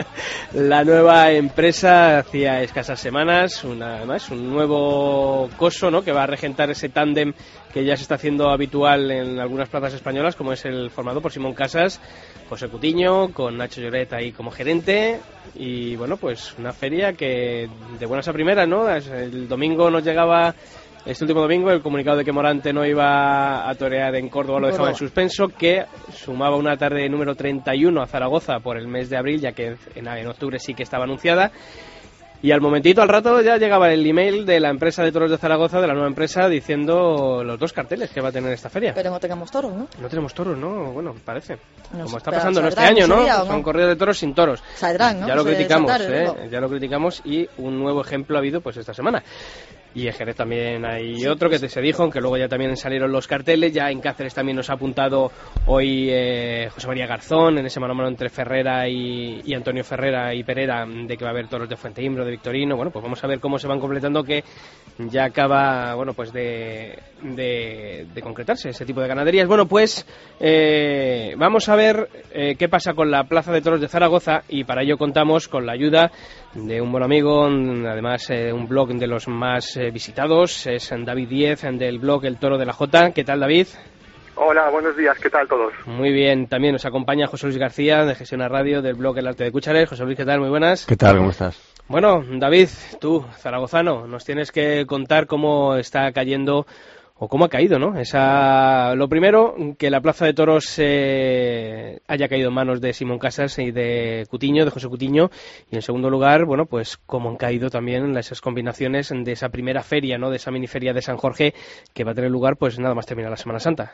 la nueva empresa hacía escasas semanas, una, además un nuevo coso, ¿no? Que va a regentar ese tándem que ya se está haciendo habitual en algunas plazas españolas, como es el formado por Simón Casas, José Cutiño, con Nacho Lloret ahí como gerente. Y bueno, pues una feria que de buenas a primeras, ¿no? El domingo nos llegaba... Este último domingo el comunicado de que Morante no iba a torear en Córdoba lo dejaba en suspenso, que sumaba una tarde número treinta y uno a Zaragoza por el mes de abril, ya que en, en octubre sí que estaba anunciada. Y al momentito, al rato, ya llegaba el email de la empresa de toros de Zaragoza, de la nueva empresa, diciendo los dos carteles que va a tener esta feria. Pero no tenemos toros, ¿no? No tenemos toros, ¿no? Bueno, parece. No, como está pasando en este año, ¿no? Sería, ¿no? Son corridas de toros sin toros. Saldrán, ¿no? Ya lo Se criticamos, saltar, ¿eh? ¿no? Ya lo criticamos y un nuevo ejemplo ha habido pues esta semana. Y en Jerez también hay sí, otro que te se dijo, aunque luego ya también salieron los carteles. Ya en Cáceres también nos ha apuntado hoy eh, José María Garzón, en ese mano a mano entre Ferrera y, y Antonio Ferrera y Perera, de que va a haber toros de Fuenteimbro, de Victorino. Bueno, pues vamos a ver cómo se van completando, que ya acaba, bueno, pues de, de, de concretarse ese tipo de ganaderías. Bueno, pues eh, vamos a ver eh, qué pasa con la Plaza de Toros de Zaragoza, y para ello contamos con la ayuda de un buen amigo, además eh, un blog de los más eh, visitados, es David Díez, del blog El Toro de la Jota. ¿Qué tal, David? Hola, buenos días, ¿qué tal todos? Muy bien, también nos acompaña José Luis García, de Gestiona Radio, del blog El Arte de Cúchares. José Luis, ¿qué tal? Muy buenas. ¿Qué tal? ¿Cómo estás? Bueno, David, tú, zaragozano, nos tienes que contar cómo está cayendo, o cómo ha caído, ¿no? Esa, lo primero, que la Plaza de Toros eh, haya caído en manos de Simón Casas y de Cutiño, de José Cutiño, y en segundo lugar, bueno, pues cómo han caído también esas combinaciones de esa primera feria, ¿no? De esa miniferia de San Jorge, que va a tener lugar, pues nada más terminar la Semana Santa.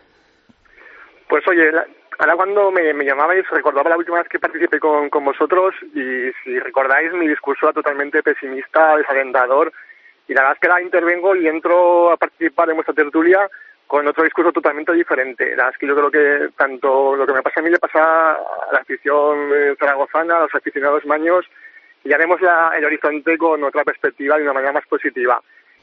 Pues oye, la, ahora cuando me, me llamabais, recordaba la última vez que participé con, con vosotros, y si recordáis, mi discurso era totalmente pesimista, desalentador. Y la verdad es que ahora intervengo y entro a participar en vuestra tertulia con otro discurso totalmente diferente. La verdad es que yo creo que tanto lo que me pasa a mí le pasa a la afición zaragozana, a los aficionados maños, y ya vemos la, el horizonte con otra perspectiva y de una manera más positiva.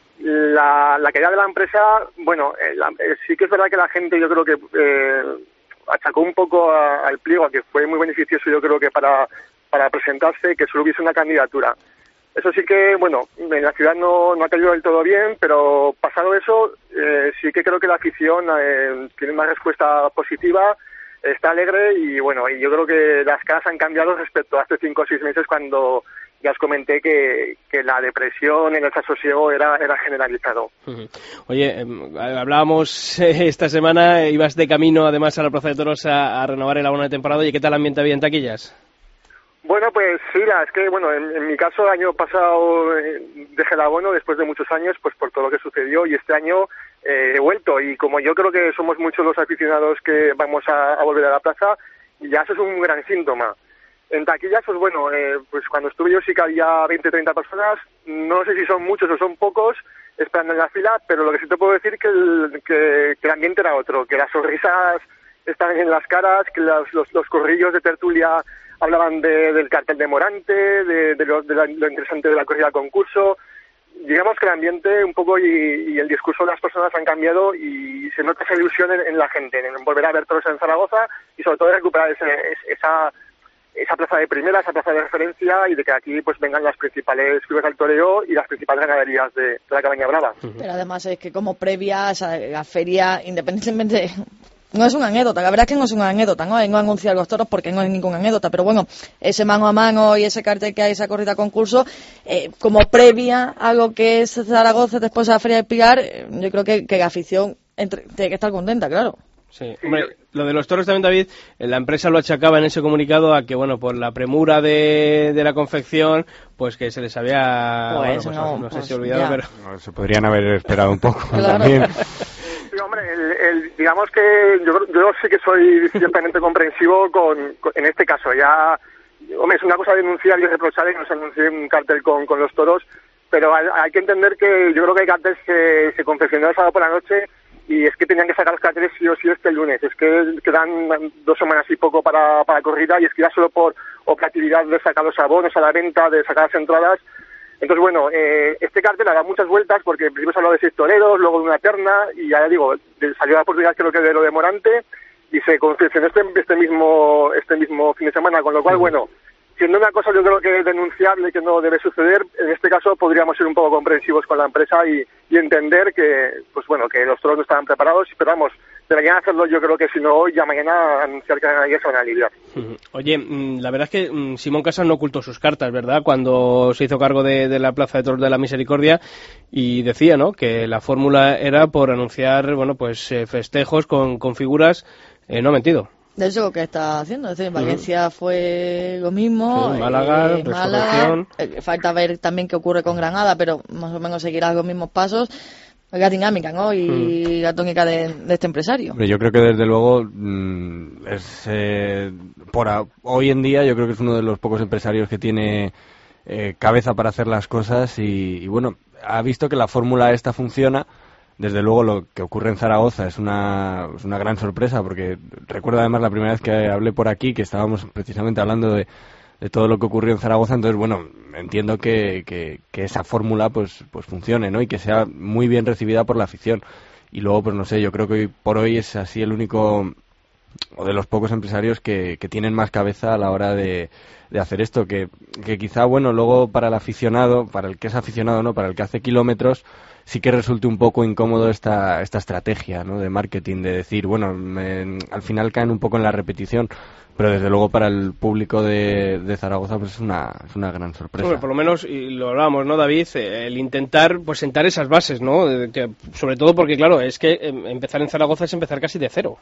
La, la caída de la empresa, bueno, eh, la, eh, sí que es verdad que la gente, yo creo que eh, achacó un poco a, al pliego, a que fue muy beneficioso, yo creo que para, para presentarse, que solo hubiese una candidatura. Eso sí que, bueno, en la ciudad no, no ha caído del todo bien, pero pasado eso, eh, sí que creo que la afición eh, tiene una respuesta positiva, está alegre, y bueno, y yo creo que las caras han cambiado respecto a hace cinco o seis meses, cuando ya os comenté que, que la depresión, el desasosiego era, era generalizado. Oye, eh, hablábamos eh, esta semana, ibas de camino además a la Plaza de Toros a, a renovar el abono de temporada. ¿Y qué tal el ambiente había en taquillas? Bueno, pues sí, la, es que, bueno, en, en mi caso el año pasado eh, dejé el abono después de muchos años, pues por todo lo que sucedió, y este año eh, he vuelto, y como yo creo que somos muchos los aficionados que vamos a, a volver a la plaza, ya eso es un gran síntoma. En taquillas, pues bueno, eh, pues cuando estuve yo sí que había veinte, treinta personas, no sé si son muchos o son pocos esperando en la fila, pero lo que sí te puedo decir que el, que, que el ambiente era otro, que las sonrisas estaban en las caras, que los, los, los corrillos de tertulia hablaban de, del cartel de Morante, de, de, lo, de la, lo interesante de la corrida concurso. Digamos que el ambiente un poco y, y el discurso de las personas han cambiado, y se nota esa ilusión en, en la gente, en volver a ver toros en Zaragoza, y sobre todo de recuperar ese, esa, esa plaza de primera, esa plaza de referencia, y de que aquí pues vengan las principales clubes del toreo y las principales ganaderías de, de la Cabaña Brava. Pero además es que como previa a la feria, independientemente... No es una anécdota, la verdad es que no es una anécdota, ¿no? No anunciar los toros porque no es ninguna anécdota, pero bueno, ese mano a mano y ese cartel que hay, esa corrida concurso, eh, como previa a lo que es Zaragoza después de la Feria del Pilar, eh, yo creo que, que la afición entre, tiene que estar contenta, claro. Sí, hombre, lo de los toros también, David, la empresa lo achacaba en ese comunicado a que, bueno, por la premura de, de la confección, pues que se les había, pues bueno, pues, no, no sé pues si olvidado, ya. pero... No, se podrían haber esperado un poco Claro. también. Sí, hombre, el, el, digamos que yo, yo sí que soy ciertamente comprensivo con, con, en este caso. Ya, hombre, es una cosa denunciar y reprochar que nos anuncie un cartel con, con los toros, pero hay, hay que entender que yo creo que el cartel se, se confeccionó el sábado por la noche, y es que tenían que sacar los carteles sí o sí este lunes. Es que quedan dos semanas y poco para, para la corrida, y es que ya solo por operatividad de sacar los abonos a la venta, de sacar las entradas. Entonces, bueno, eh, este cartel ha dado muchas vueltas, porque primero se habló de seis toreros, luego de una terna, y ya digo, salió la oportunidad creo que de lo de Morante, y se confeccionó este, este mismo este mismo fin de semana, con lo cual, bueno, siendo una cosa yo creo que es denunciable, que no debe suceder, en este caso podríamos ser un poco comprensivos con la empresa y, y entender que, pues bueno, que los toros no estaban preparados, pero vamos, deberían hacerlo yo creo que si no hoy, ya mañana anunciar que ya se van a aliviar. Oye, la verdad es que Simón Casas no ocultó sus cartas, ¿verdad?, cuando se hizo cargo de, de la Plaza de Toros de la Misericordia, y decía, ¿no?, que la fórmula era por anunciar, bueno, pues eh, festejos con, con figuras, eh, no ha mentido. De eso lo que está haciendo, es decir, en Valencia uh-huh. fue lo mismo, sí, Málaga, eh, Málaga, eh, falta ver también qué ocurre con Granada, pero más o menos seguirá los mismos pasos. La dinámica, ¿no?, y uh-huh. la tónica de, de este empresario. Yo creo que desde luego mmm, es eh, por a, hoy en día yo creo que es uno de los pocos empresarios que tiene eh, cabeza para hacer las cosas y, y bueno, ha visto que la fórmula esta funciona. Desde luego lo que ocurre en Zaragoza es una, es una gran sorpresa, porque recuerdo además la primera vez que hablé por aquí que estábamos precisamente hablando de, de todo lo que ocurrió en Zaragoza, entonces bueno, entiendo que, que, que esa fórmula pues, pues funcione, ¿no?, y que sea muy bien recibida por la afición. Y luego, pues no sé, yo creo que hoy por hoy es así el único, o de los pocos empresarios que, que tienen más cabeza a la hora de, de hacer esto, que, que quizá, bueno, luego para el aficionado, para el que es aficionado, ¿no?, para el que hace kilómetros, sí que resulte un poco incómodo esta esta estrategia, ¿no?, de marketing, de decir, bueno, me, al final caen un poco en la repetición, pero desde luego para el público de, de Zaragoza pues es una es una gran sorpresa. Bueno, por lo menos, y lo hablábamos, ¿no, David?, el intentar pues sentar esas bases, ¿no?, que, sobre todo porque, claro, es que empezar en Zaragoza es empezar casi de cero.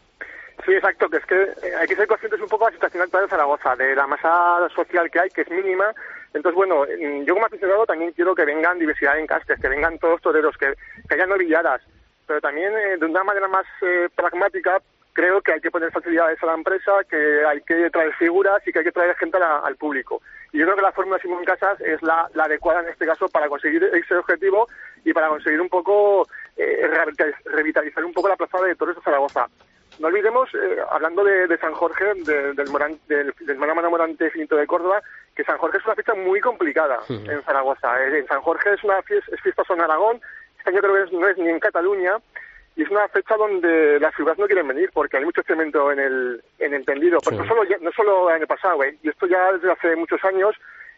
Sí, exacto, que es que hay que ser conscientes un poco de la situación actual de Zaragoza, de la masa social que hay, que es mínima. Entonces, bueno, yo como aficionado también quiero que vengan diversidad en castes, que vengan todos toreros, que, que haya novilladas, pero también eh, de una manera más eh, pragmática creo que hay que poner facilidades a la empresa, que hay que traer figuras y que hay que traer gente a la, al público. Y yo creo que la fórmula Simón Casas es la, la adecuada en este caso para conseguir ese objetivo y para conseguir un poco, eh, revitalizar un poco la plaza de toros de Zaragoza. No olvidemos, eh, hablando de, de San Jorge, de, del, Moran, del, del Mano a Mano Morante Finito de Córdoba, que San Jorge es una fiesta muy complicada sí. en Zaragoza. Eh, en San Jorge es una fiesta, es fiesta en Aragón, este año creo que es, no es ni en Cataluña, y es una fecha donde las ciudades no quieren venir porque hay mucho cemento en el, en el tendido. Sí. Pues no solo, no solo el año pasado, eh, y esto ya desde hace muchos años,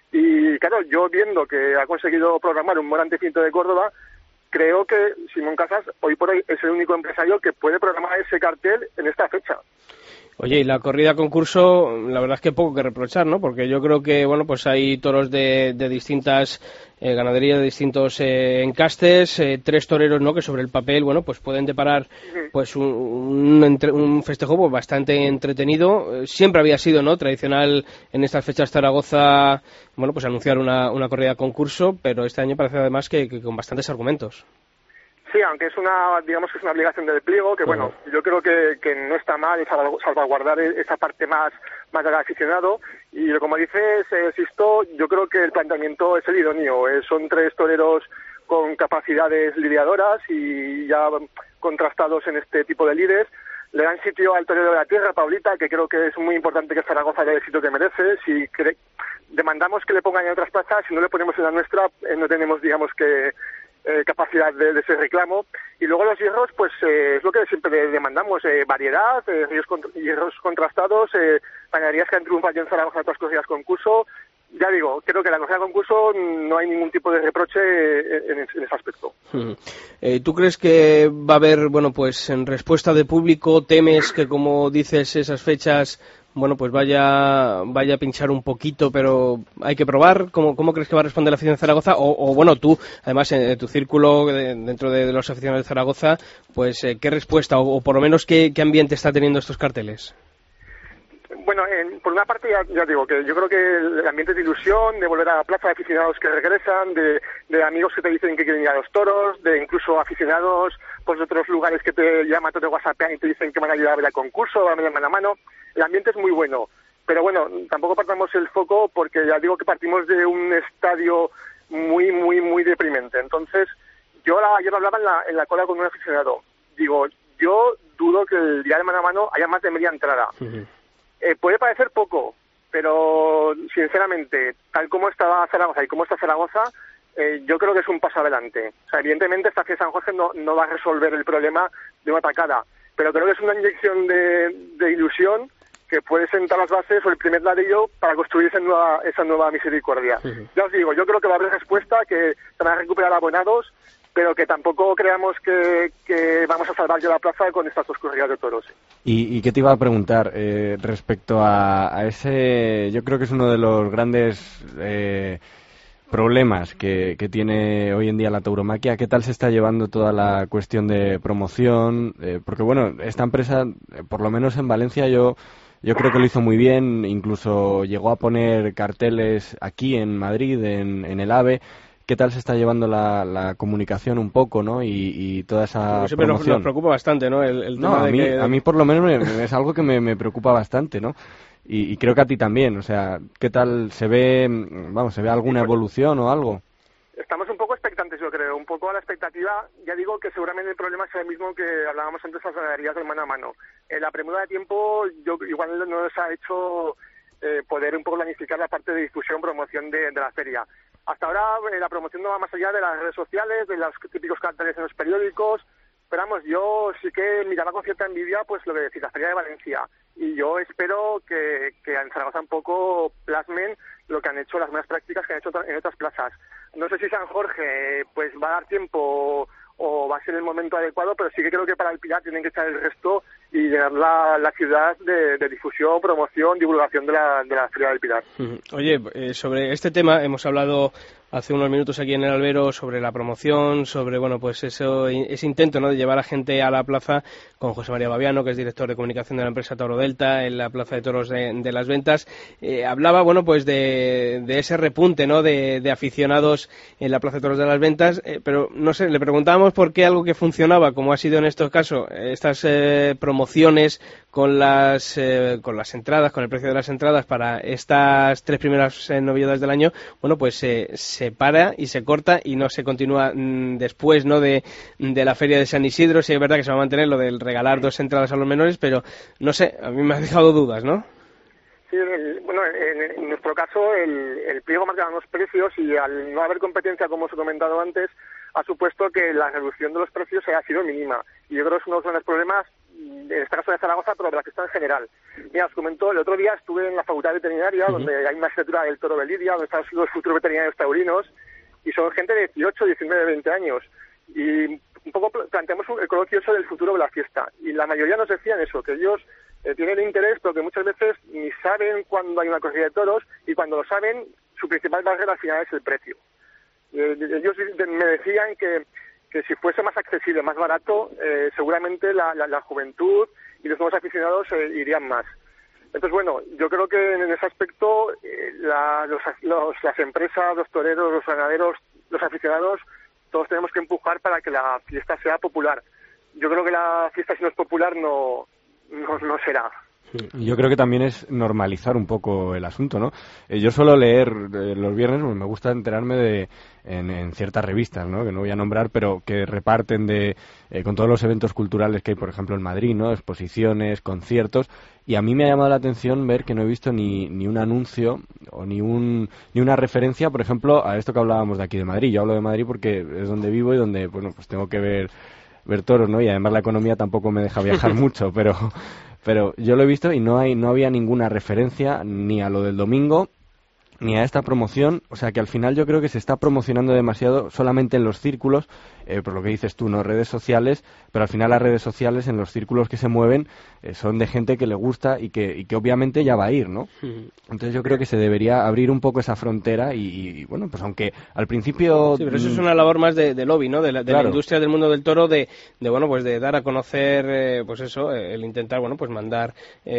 y claro, yo viendo que ha conseguido programar un Morante Finito de Córdoba, creo que Simón Casas hoy por hoy es el único empresario que puede programar ese cartel en esta fecha. Oye, y la corrida concurso, la verdad es que poco que reprochar, ¿no? Porque yo creo que, bueno, pues hay toros de, de distintas eh, ganaderías, de distintos eh, encastes, eh, tres toreros, ¿no?, que sobre el papel, bueno, pues pueden deparar pues un, un, entre, un festejo pues, bastante entretenido. Eh, siempre había sido, ¿no?, tradicional en estas fechas Zaragoza, bueno, pues anunciar una, una corrida concurso, pero este año parece además que, que con bastantes argumentos. Sí, aunque es una, digamos que es una obligación del pliego, que bueno, yo creo que, que no está mal salvaguardar esa parte más, más del aficionado, y como dices, eh, Sisto, yo creo que el planteamiento es el idóneo, eh, son tres toreros con capacidades lidiadoras y ya contrastados en este tipo de lides, le dan sitio al torero de la tierra, Paulita, que creo que es muy importante que Zaragoza dé el sitio que merece, si cre- demandamos que le pongan en otras plazas, si no le ponemos en la nuestra, eh, no tenemos, digamos que, Eh, capacidad de, de ese reclamo. Y luego los hierros, pues eh, es lo que siempre demandamos, eh, variedad, eh, hierros, cont- hierros contrastados, eh, ganaderías que han triunfado en Zaragoza en otras corridas concurso. Ya digo, creo que en la corrida concurso no hay ningún tipo de reproche en, en, en ese aspecto. Hmm. Eh, ¿Tú crees que va a haber, bueno, pues en respuesta de público, temes que, como dices, esas fechas, bueno, pues vaya vaya a pinchar un poquito, pero hay que probar? ¿Cómo, cómo crees que va a responder la afición de Zaragoza? O, o bueno, tú, además, en tu círculo, de, dentro de, de los aficionados de Zaragoza, pues, eh, ¿qué respuesta o, o por lo menos qué, qué ambiente está teniendo estos carteles? Bueno, eh, por una parte ya, ya digo que yo creo que el ambiente de ilusión, de volver a la plaza, de aficionados que regresan, de, de amigos que te dicen que quieren ir a los toros, de incluso aficionados pues, de otros lugares que te llaman, te whatsappean y te dicen que van a ayudar a ver el concurso, van a ver mano a mano. El ambiente es muy bueno, pero bueno, tampoco partamos el foco porque ya digo que partimos de un estadio muy, muy, muy deprimente. Entonces, yo la, ayer hablaba en la, en la cola con un aficionado. Digo, yo dudo que el día de mano a mano haya más de media entrada. Uh-huh. Eh, puede parecer poco, pero sinceramente, tal como estaba Zaragoza y como está Zaragoza, eh, yo creo que es un paso adelante. O sea, evidentemente esta fiesta de San Jorge no, no va a resolver el problema de una tacada, pero creo que es una inyección de, de ilusión que puede sentar las bases o el primer ladrillo para construir esa nueva, esa nueva misericordia. Uh-huh. Ya os digo, yo creo que va a haber respuesta, que se van a recuperar abonados, pero que tampoco creamos que, que vamos a salvar ya la plaza con estas dos corridas de toros. ¿Y, y qué te iba a preguntar eh, respecto a, a ese? Yo creo que es uno de los grandes eh, problemas que, que tiene hoy en día la tauromaquia. ¿Qué tal se está llevando toda la cuestión de promoción? Eh, porque bueno, esta empresa, por lo menos en Valencia, yo Yo creo que lo hizo muy bien, incluso llegó a poner carteles aquí en Madrid, en, en el AVE. ¿Qué tal se está llevando la, la comunicación un poco, ¿no? Y, y toda esa pues siempre promoción. Nos, nos preocupa bastante, ¿no? El, el no, tema a de mí, que... a mí por lo menos me, me, es algo que me, me preocupa bastante, ¿no? Y, y creo que a ti también. O sea, ¿qué tal se ve, vamos, se ve alguna evolución o algo? Estamos un poco expectantes, yo creo, un poco a la expectativa. Ya digo que seguramente el problema sea el mismo que hablábamos antes de las ganaderías de mano a mano. Eh, la premura de tiempo yo igual no nos ha hecho eh, poder un poco planificar la parte de difusión, promoción de, de la feria. Hasta ahora eh, la promoción no va más allá de las redes sociales, de los típicos carteles en los periódicos, pero vamos, yo sí que miraba con cierta envidia pues lo que decís, la Feria de Valencia, y yo espero que, que en Zaragoza un poco plasmen lo que han hecho, las buenas prácticas que han hecho en otras plazas. No sé si San Jorge pues va a dar tiempo o va a ser el momento adecuado, pero sí que creo que para el Pilar tienen que echar el resto y llenar la, la ciudad de, de difusión, promoción, divulgación de la, de la Feria del Pilar. Oye, eh, sobre este tema hemos hablado hace unos minutos aquí en el albero sobre la promoción, sobre bueno pues eso, ese intento, ¿no?, de llevar a gente a la plaza, con José María Baviano, que es director de comunicación de la empresa Tauro Delta, en la Plaza de Toros de, de Las Ventas. Eh, hablaba bueno pues de, de ese repunte, ¿no?, de, de aficionados en la Plaza de Toros de Las Ventas, eh, pero no sé, le preguntábamos por qué algo que funcionaba, como ha sido en estos casos, estas eh, promociones con las eh, con las entradas, con el precio de las entradas para estas tres primeras eh, novedades del año, bueno pues eh, se para y se corta y no se continúa mmm, después, ¿no?, de, de la feria de San Isidro. Sí es verdad que se va a mantener lo del regalar dos entradas a los menores, pero no sé, a mí me ha dejado dudas, ¿no? Sí, el, bueno, en, en nuestro caso el, el pliego marcaba los precios y al no haber competencia, como os he comentado antes, ha supuesto que la reducción de los precios ha sido mínima. Y yo creo que es uno de los grandes problemas, en este caso de Zaragoza, pero de la fiesta en general. Mira, os comento, el otro día estuve en la Facultad Veterinaria, uh-huh. donde hay una asignatura del toro de Lidia, donde están los futuros veterinarios taurinos, y son gente de dieciocho, diecinueve, veinte años. Y un poco planteamos el coloquio del futuro de la fiesta. Y la mayoría nos decían eso, que ellos eh, tienen interés, pero que muchas veces ni saben cuándo hay una corrida de toros, y cuando lo saben, su principal barrera al final es el precio. Eh, ellos me decían que que si fuese más accesible, más barato, eh, seguramente la, la, la juventud y los nuevos aficionados eh, irían más. Entonces, bueno, yo creo que en ese aspecto eh, la, los, los, las empresas, los toreros, los ganaderos, los aficionados, todos tenemos que empujar para que la fiesta sea popular. Yo creo que la fiesta, si no es popular, no, no, no será. Yo creo que también es normalizar un poco el asunto, ¿no? Eh, yo suelo leer eh, los viernes, pues me gusta enterarme de en, en ciertas revistas, ¿no?, que no voy a nombrar, pero que reparten de eh, con todos los eventos culturales que hay, por ejemplo, en Madrid, ¿no?, exposiciones, conciertos, y a mí me ha llamado la atención ver que no he visto ni, ni un anuncio o ni un ni una referencia, por ejemplo, a esto que hablábamos de aquí de Madrid. Yo hablo de Madrid porque es donde vivo y donde, bueno, pues tengo que ver ver toros, ¿no?, y además la economía tampoco me deja viajar mucho, pero pero yo lo he visto y no hay no había ninguna referencia ni a lo del domingo ni a esta promoción. O sea que al final yo creo que se está promocionando demasiado solamente en los círculos, eh, por lo que dices tú, no redes sociales, pero al final las redes sociales en los círculos que se mueven eh, son de gente que le gusta y que, y que obviamente ya va a ir, ¿no? Entonces yo creo que se debería abrir un poco esa frontera y, y bueno, pues aunque al principio... Sí, pero eso es una labor más de, de lobby, ¿no?, de, la, de claro. la industria del mundo del toro, de, de bueno, pues de dar a conocer, eh, pues eso, el intentar, bueno, pues mandar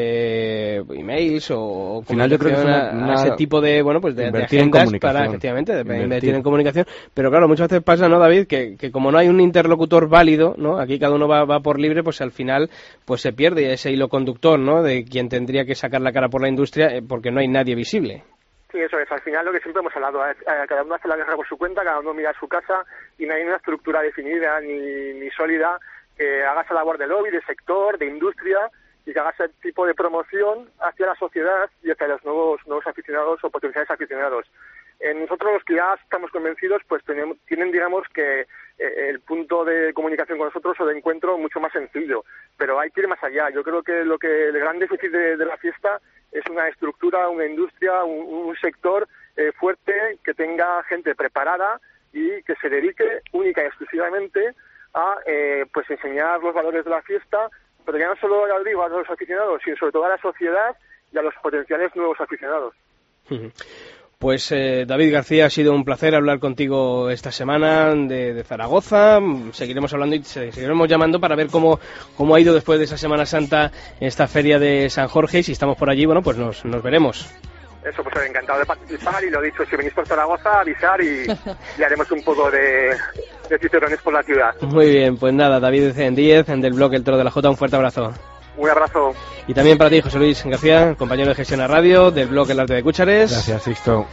eh, emails o al final yo creo que es una, una... a ese tipo de, bueno, pues de, de agendas para, efectivamente, de invertir. invertir en comunicación. Pero claro, muchas veces pasa, ¿no, David?, que, que como no hay un interlocutor válido, ¿no?, aquí cada uno va, va por libre, pues al final pues se pierde ese hilo conductor, ¿no?, de quien tendría que sacar la cara por la industria, eh, porque no hay nadie visible. Sí, eso es. Al final lo que siempre hemos hablado, eh, cada uno hace la guerra por su cuenta, cada uno mira su casa y no hay una estructura definida ni, ni sólida que haga esa labor de lobby, de sector, de industria y que haga ese tipo de promoción hacia la sociedad y hacia los nuevos nuevos aficionados o potenciales aficionados. Eh, nosotros los que ya estamos convencidos, pues tenemos, tienen, digamos, que eh, el punto de comunicación con nosotros o de encuentro mucho más sencillo, pero hay que ir más allá. Yo creo que lo que el gran déficit de, de la fiesta es una estructura, una industria, un, un sector eh, fuerte, que tenga gente preparada y que se dedique única y exclusivamente a eh, pues enseñar los valores de la fiesta, pero ya no solo, ya digo, a los aficionados, sino sobre todo a la sociedad y a los potenciales nuevos aficionados. Pues eh, David García, ha sido un placer hablar contigo esta semana de, de Zaragoza. Seguiremos hablando y seguiremos llamando para ver cómo, cómo ha ido después de esa Semana Santa esta feria de San Jorge, y si estamos por allí, bueno, pues nos, nos veremos. Eso, pues encantado de participar, y lo dicho, si venís por Zaragoza, avisar y, y haremos un poco de, de cicerones por la ciudad. Muy bien, pues nada, David Díez, del blog El Toro de la Jota, un fuerte abrazo. Un abrazo. Y también para ti, José Luis García, compañero de Gestión a Radio, del blog El Arte de Cúchares. Gracias, Sixto.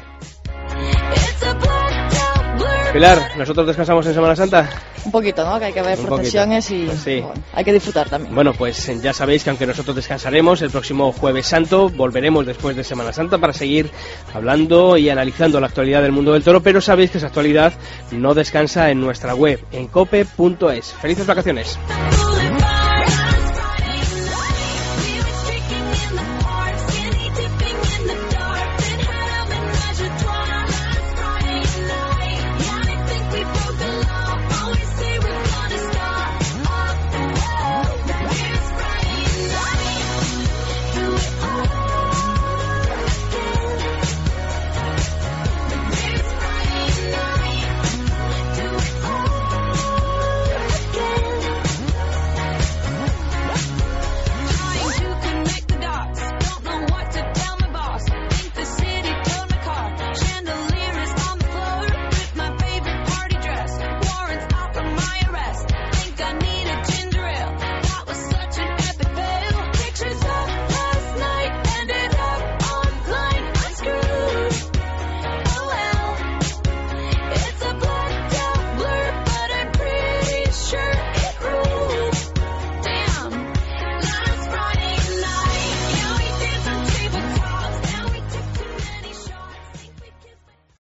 Pilar, ¿nosotros descansamos en Semana Santa? Un poquito, ¿no? Que hay que ver Un procesiones poquito. y Pues sí. bueno, hay que disfrutar también. Bueno, pues ya sabéis que aunque nosotros descansaremos, el próximo Jueves Santo volveremos después de Semana Santa para seguir hablando y analizando la actualidad del mundo del toro, pero sabéis que esa actualidad no descansa en nuestra web, en cope punto es. ¡Felices vacaciones!